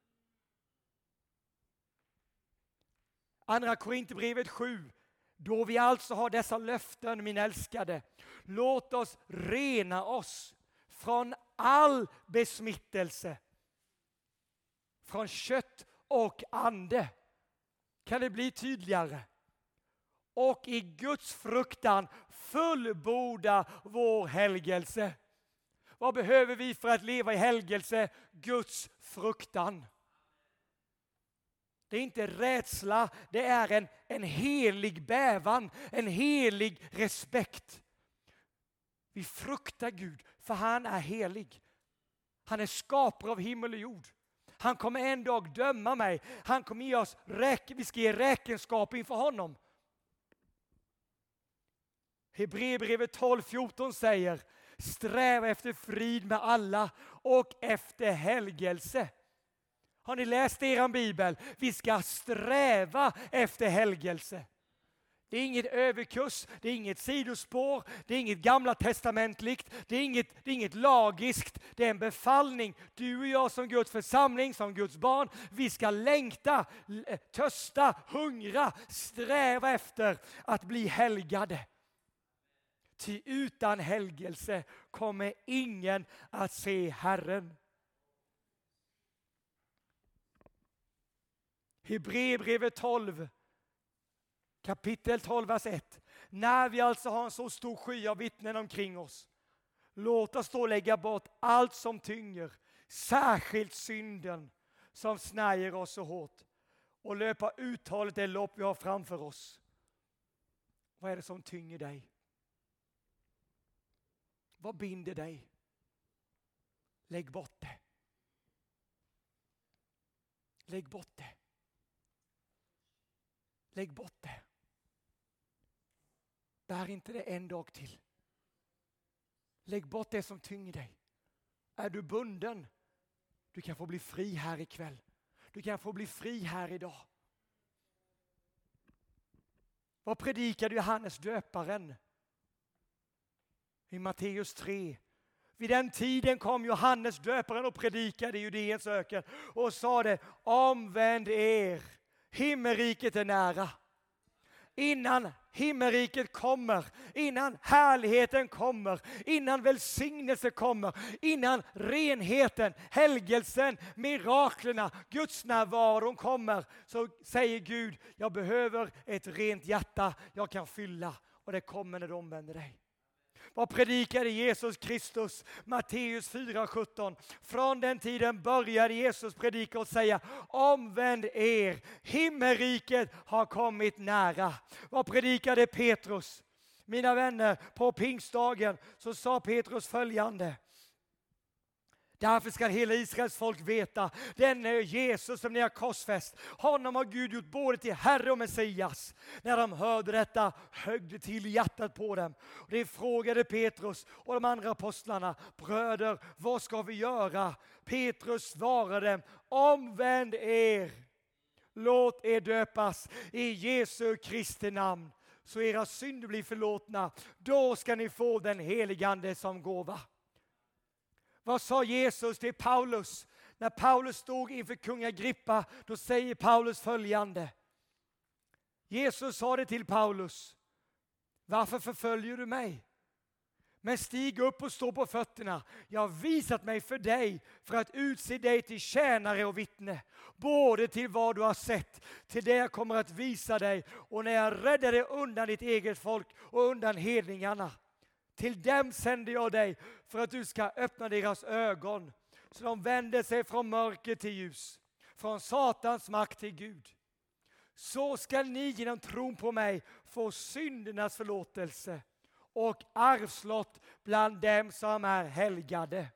Andra Korinthierbrevet sju. Då vi alltså har dessa löften, min älskade, låt oss rena oss från all besmittelse, från kött och ande. Kan det bli tydligare? Och i Guds fruktan fullborda vår helgelse. Vad behöver vi för att leva i helgelse? Guds fruktan. Det är inte rädsla, det är en, en helig bävan, en helig respekt. Vi fruktar Gud, för han är helig. Han är skapare av himmel och jord. Han kommer en dag döma mig. Han kommer ge oss räk- vi ska ge räkenskap inför honom. Hebreerbrevet tolv fjorton säger: sträva efter frid med alla och efter helgelse. Har ni läst er bibel? Vi ska sträva efter helgelse. Det är inget överkurs, det är inget sidospår, det är inget gamla testamentligt, det är inget, det är inget lagiskt, det är en befallning. Du och jag som Guds församling, som Guds barn, vi ska längta, törsta, hungra, sträva efter att bli helgade. Ty utan helgelse kommer ingen att se Herren. Hebreerbrevet tolv, kapitel tolv, vers ett. När vi alltså har en så stor sky av vittnen omkring oss, låt oss då lägga bort allt som tynger, särskilt synden som snärjer oss så hårt, och löpa uthålligt det lopp vi har framför oss. Vad är det som tynger dig? Vad binder dig? Lägg bort det. Lägg bort det. Lägg bort det. Bär inte det en dag till. Lägg bort det som tynger dig. Är du bunden? Du kan få bli fri här ikväll. Du kan få bli fri här idag. Vad predikade Johannes döparen? I Matteus tre. Vid den tiden kom Johannes döparen och predikade i Judeens öken och sa det: omvänd er, himmelriket är nära. Innan himmelriket kommer, innan härligheten kommer, innan välsignelse kommer, innan renheten, helgelsen, miraklerna, Guds närvaron kommer, så säger Gud: jag behöver ett rent hjärta jag kan fylla, och det kommer när du omvänder dig. Vad predikade Jesus Kristus? Matteus fyra sjutton. Från den tiden började Jesus predika och säga: omvänd er, himmelriket har kommit nära. Vad predikade Petrus? Mina vänner, på pingstdagen så sa Petrus följande: därför ska hela Israels folk veta, den är Jesus som ni har korsfäst. Honom har Gud gjort både till Herre och Messias. När de hörde detta högg det till hjärtat på dem. Och det frågade Petrus och de andra apostlarna: bröder, vad ska vi göra? Petrus svarade: omvänd er. Låt er döpas i Jesu Kristi namn, så era synder blir förlåtna. Då ska ni få den helige ande som gåva. Vad sa Jesus till Paulus? När Paulus stod inför kung Agrippa, då säger Paulus följande. Jesus sa det till Paulus: varför förföljer du mig? Men stig upp och stå på fötterna. Jag har visat mig för dig för att utse dig till tjänare och vittne. Både till vad du har sett, till det jag kommer att visa dig. Och när jag räddar dig undan ditt eget folk och undan hedningarna, till dem sänder jag dig för att du ska öppna deras ögon, så de vänder sig från mörker till ljus, från Satans makt till Gud. Så ska ni genom tron på mig få syndernas förlåtelse och arvslott bland dem som är helgade.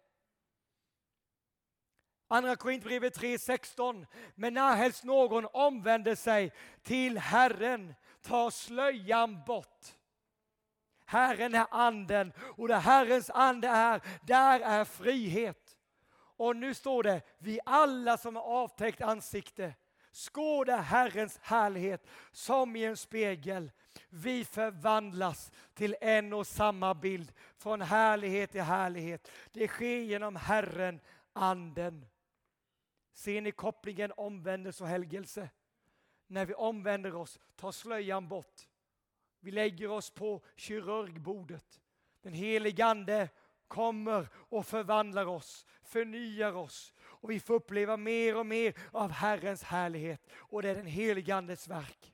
Andra Korintierbrevet tre sexton. Men när helst någon omvänder sig till Herren, tar slöjan bort. Herren är anden, och där Herrens ande är, där är frihet. Och nu står det, vi alla som har avtäckt ansikte skåda Herrens härlighet som i en spegel. Vi förvandlas till en och samma bild, från härlighet till härlighet. Det sker genom Herren, anden. Ser ni kopplingen omvändelse och helgelse? När vi omvänder oss, tar slöjan bort. Vi lägger oss på kirurgbordet. Den helige ande kommer och förvandlar oss, förnyar oss. Och vi får uppleva mer och mer av Herrens härlighet. Och det är den helige andes verk.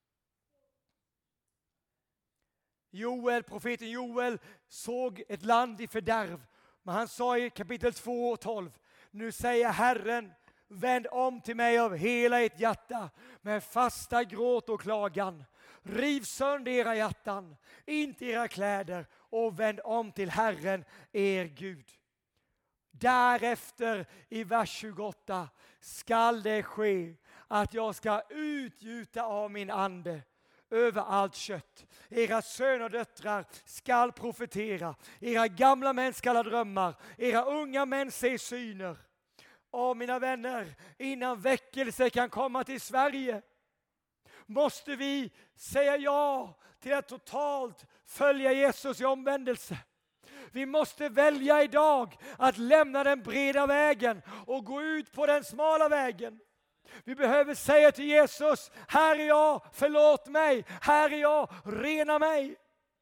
Joel, profeten Joel såg ett land i fördärv. Men han sa i kapitel två och tolv. Nu säger Herren, vänd om till mig av hela ert hjärta med fasta gråt och klagan. Riv sönder era hjärtan, inte era kläder, och vänd om till Herren, er Gud. Därefter i vers tjugoåtta skall det ske att jag ska utgjuta av min ande över allt kött. Era söner och döttrar skall profetera, era gamla män skall ha drömmar, era unga män se syner. Och mina vänner, innan väckelse kan komma till Sverige måste vi säga ja till att totalt följa Jesus i omvändelse. Vi måste välja idag att lämna den breda vägen och gå ut på den smala vägen. Vi behöver säga till Jesus, här är jag, förlåt mig, här är jag, rena mig.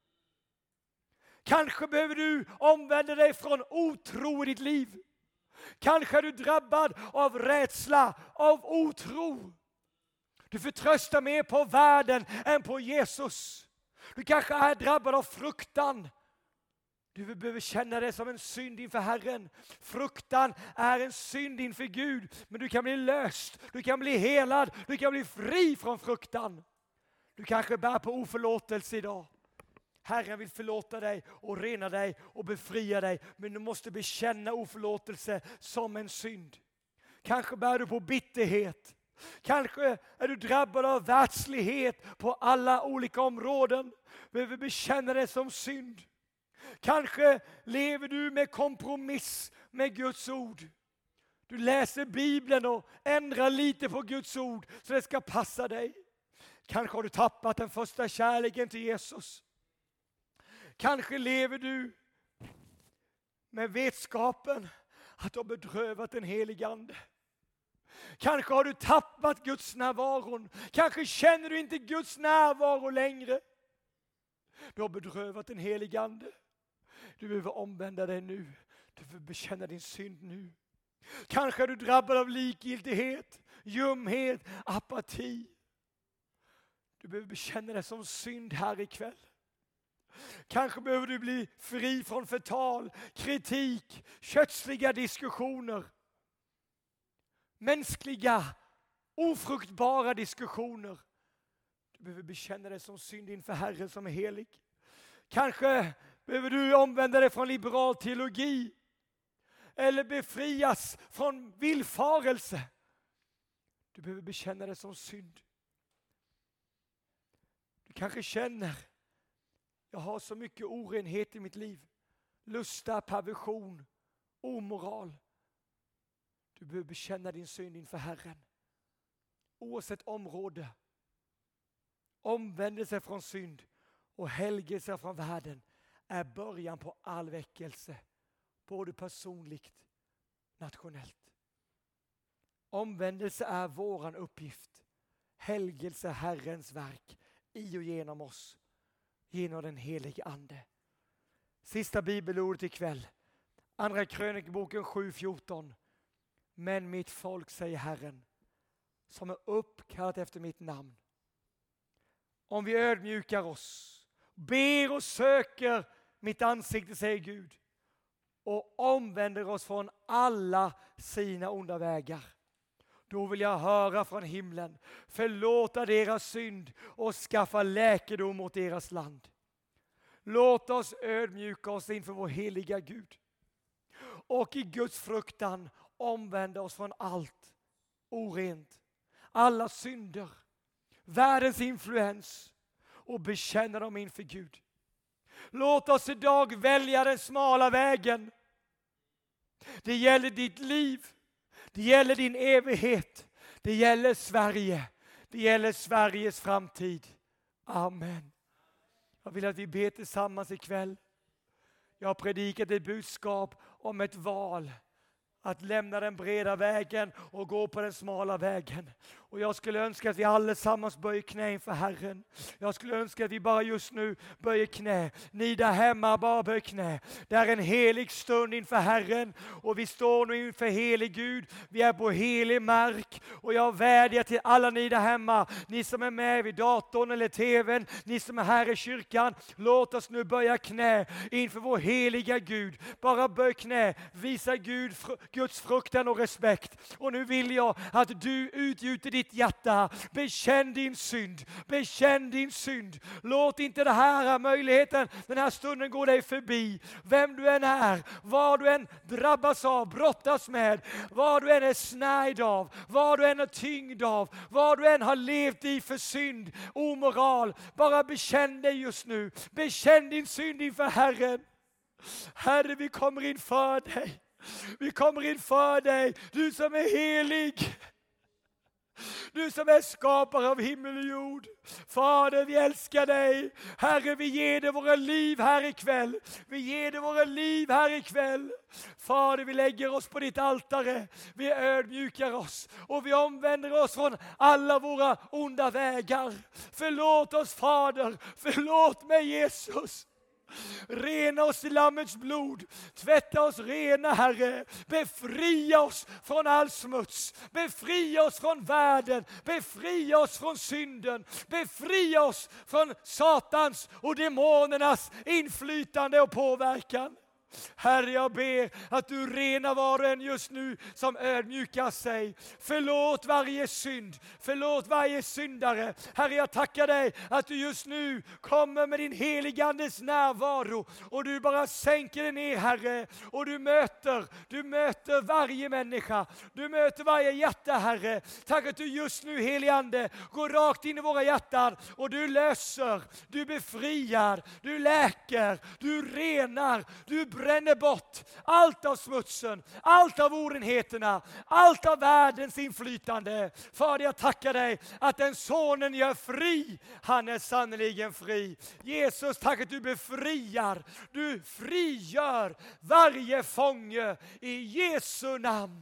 Kanske behöver du omvända dig från otro i ditt liv. Kanske är du drabbad av rädsla, av otro. Du förtröstar mer på världen än på Jesus. Du kanske är drabbad av fruktan. Du behöver känna det som en synd inför Herren. Fruktan är en synd inför Gud. Men du kan bli löst, du kan bli helad, du kan bli fri från fruktan. Du kanske bär på oförlåtelse idag. Herren vill förlåta dig och rena dig och befria dig. Men du måste bekänna oförlåtelse som en synd. Kanske bär du på bitterhet. Kanske är du drabbad av världslighet på alla olika områden. Behöver bekänna det som synd. Kanske lever du med kompromiss med Guds ord. Du läser Bibeln och ändrar lite på Guds ord så det ska passa dig. Kanske har du tappat den första kärleken till Jesus. Kanske lever du med vetskapen att du har bedrövat den helige ande. Kanske har du tappat Guds närvaron. Kanske känner du inte Guds närvaro längre. Du har bedrövat den helige ande. Du behöver omvända dig nu. Du behöver bekänna din synd nu. Kanske är du drabbad av likgiltighet, ljumhet, apati. Du behöver bekänna dig som synd här ikväll. Kanske behöver du bli fri från förtal, kritik, kötsliga diskussioner. Mänskliga, ofruktbara diskussioner. Du behöver bekänna dig som synd inför Herren som är helig. Kanske behöver du omvända dig från liberal teologi. Eller befrias från villfarelse. Du behöver bekänna dig som synd. Du kanske känner, jag har så mycket orenhet i mitt liv. Lusta, perversion, omoral. Du behöver bekänna din synd inför Herren. Oavsett område. Omvändelse från synd och helgelse från världen är början på all väckelse. Både personligt, nationellt. Omvändelse är våran uppgift. Helgelse är Herrens verk i och genom oss. Genom den helige ande. Sista bibelordet ikväll. Andra krönikboken sju fjorton. Men mitt folk, säger Herren, som är uppkallat efter mitt namn. Om vi ödmjukar oss, ber och söker mitt ansikte, säger Gud, och omvänder oss från alla sina onda vägar. Då vill jag höra från himlen, förlåta deras synd och skaffa läkedom åt deras land. Låt oss ödmjuka oss inför vår heliga Gud och i Guds fruktan omvända oss från allt orent, alla synder, världens influens och bekänna dem inför Gud. Låt oss idag välja den smala vägen. Det gäller ditt liv, det gäller din evighet, det gäller Sverige, det gäller Sveriges framtid. Amen. Jag vill att vi ber tillsammans ikväll. Jag har predikat ett budskap om ett val. Att lämna den breda vägen och gå på den smala vägen. Och jag skulle önska att vi allesammans böjer knä inför Herren. Jag skulle önska att vi bara just nu böjer knä. Ni där hemma bara böjer knä. Det är en helig stund inför Herren. Och vi står nu inför helig Gud. Vi är på helig mark. Och jag vädjar till alla ni där hemma. Ni som är med vid datorn eller tvn. Ni som är här i kyrkan. Låt oss nu böja knä inför vår heliga Gud. Bara böj knä. Visa Gud, Guds fruktan och respekt. Och nu vill jag att du utgjuter ditt hjärta. Bekänn din synd. Bekänn din synd. Låt inte det här möjligheten, den här stunden gå dig förbi. Vem du än är, vad du än drabbas av, brottas med, vad du än är snärjd av, vad du än är tyngd av, vad du än har levt i för synd, omoral. Bara bekänn dig just nu. Bekänn din synd inför Herren. Herre, vi kommer inför dig. Vi kommer inför dig, du som är helig. Du som är skapare av himmel och jord. Fader, vi älskar dig. Herre, vi ger dig våra liv här ikväll. Vi ger dig våra liv här ikväll. Fader, vi lägger oss på ditt altare. Vi ödmjukar oss och vi omvänder oss från alla våra onda vägar. Förlåt oss, Fader. Förlåt mig, Jesus. Rena oss i Lammets blod. Tvätta oss rena, Herre. Befria oss från all smuts. Befria oss från världen. Befria oss från synden. Befria oss från Satans och demonernas inflytande och påverkan. Herre, jag ber att du renar var och en just nu som ödmjukar sig. Förlåt varje synd. Förlåt varje syndare. Herre, jag tackar dig att du just nu kommer med din heligandes närvaro. Och du bara sänker dig ner, Herre. Och du möter, du möter varje människa. Du möter varje hjärta, Herre. Tack att du just nu, heligande, går rakt in i våra hjärtan. Och du löser, du befriar, du läker, du renar, du bränner bort allt av smutsen, allt av orenheterna, allt av världens inflytande. Fader, jag tackar dig att den sonen gör fri. Han är sannoliken fri. Jesus, tack att du befriar, du frigör varje fånge i Jesu namn.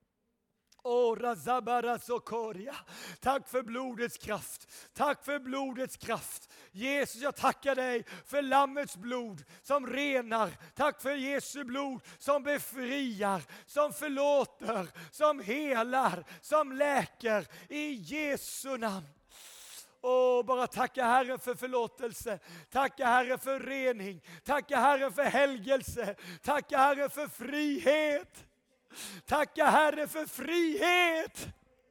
Ora zabara sokoria. Tack för blodets kraft. Tack för blodets kraft. Jesus, jag tackar dig för Lammets blod som renar. Tack för Jesu blod som befriar, som förlåter, som helar, som läker. I Jesu namn. Åh, bara tacka Herren för förlåtelse. Tacka Herren för rening. Tacka Herren för helgelse. Tacka Herren för frihet. Tacka Herre för frihet.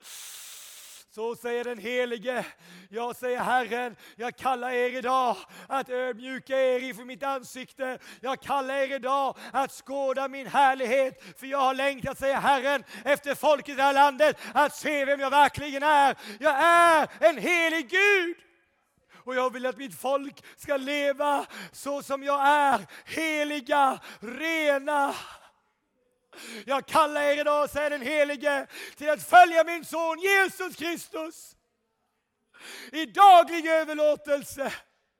Så säger den helige. Jag säger, Herren, jag kallar er idag att ödmjuka er inför mitt ansikte. Jag kallar er idag att skåda min härlighet. För jag har längtat, säger Herren, efter folket i det här landet, att se vem jag verkligen är. Jag är en helig Gud. Och jag vill att mitt folk ska leva så som jag är. Heliga, rena. Jag kallar er idag, säger den helige, till att följa min son Jesus Kristus i daglig överlåtelse.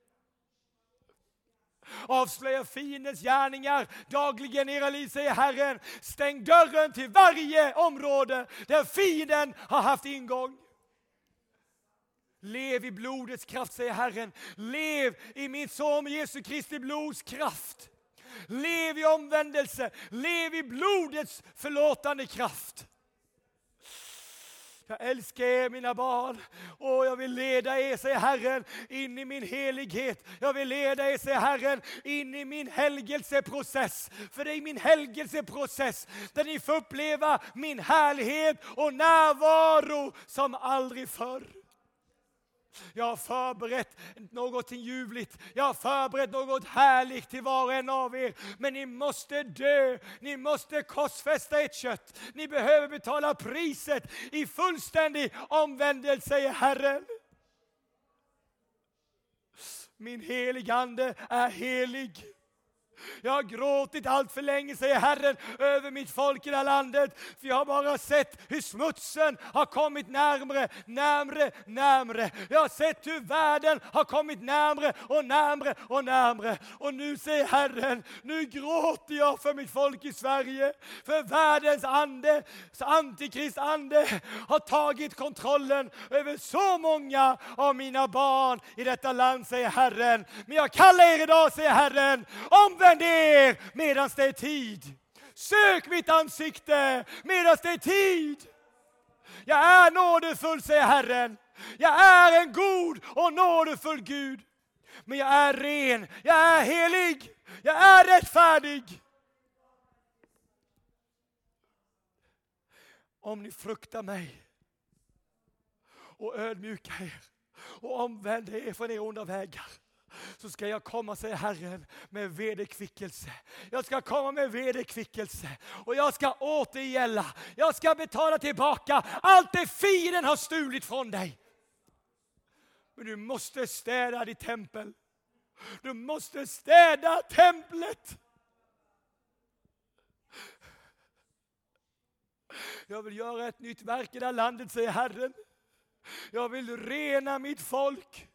Avslöja fiendens gärningar dagligen i era liv, säger Herren. Stäng dörren till varje område där fienden har haft ingång. Lev i blodets kraft, säger Herren. Lev i min son Jesu Kristi blods kraft. Lev i omvändelse. Lev i blodets förlåtande kraft. Jag älskar er mina barn och jag vill leda er, säger Herren, in i min helighet. Jag vill leda er, säger Herren, in i min helgelseprocess. För det är min helgelseprocess där ni får uppleva min härlighet och närvaro som aldrig förr. Jag har förberett någonting ljuvligt. Jag har förberett något härligt till var och en av er. Men ni måste dö. Ni måste korsfästa ert kött. Ni behöver betala priset i fullständig omvändelse, säger Herren. Min heligande är helig. Jag har gråtit allt för länge, säger Herren, över mitt folk i det här landet. För jag har bara sett hur smutsen har kommit närmre, närmre, närmre. Jag har sett hur världen har kommit närmre och närmre och närmre. Och nu, säger Herren, nu gråter jag för mitt folk i Sverige. För världens ande, antikrist ande, har tagit kontrollen över så många av mina barn i detta land, säger Herren. Men jag kallar er idag, säger Herren, omvänd er medan det är tid. Sök mitt ansikte medan det är tid. Jag är nådefull, säger Herren. Jag är en god och nådefull Gud. Men jag är ren, jag är helig, jag är rättfärdig. Om ni fruktar mig och ödmjukar er och omvänder er från era onda vägar, så ska jag komma, säger Herren, med vederkvickelse. Jag ska komma med vederkvickelse. Och jag ska återgälda. Jag ska betala tillbaka allt det fienden har stulit från dig. Men du måste städa ditt tempel. Du måste städa templet. Jag vill göra ett nytt verk i det här landet, säger Herren. Jag vill rena mitt folk.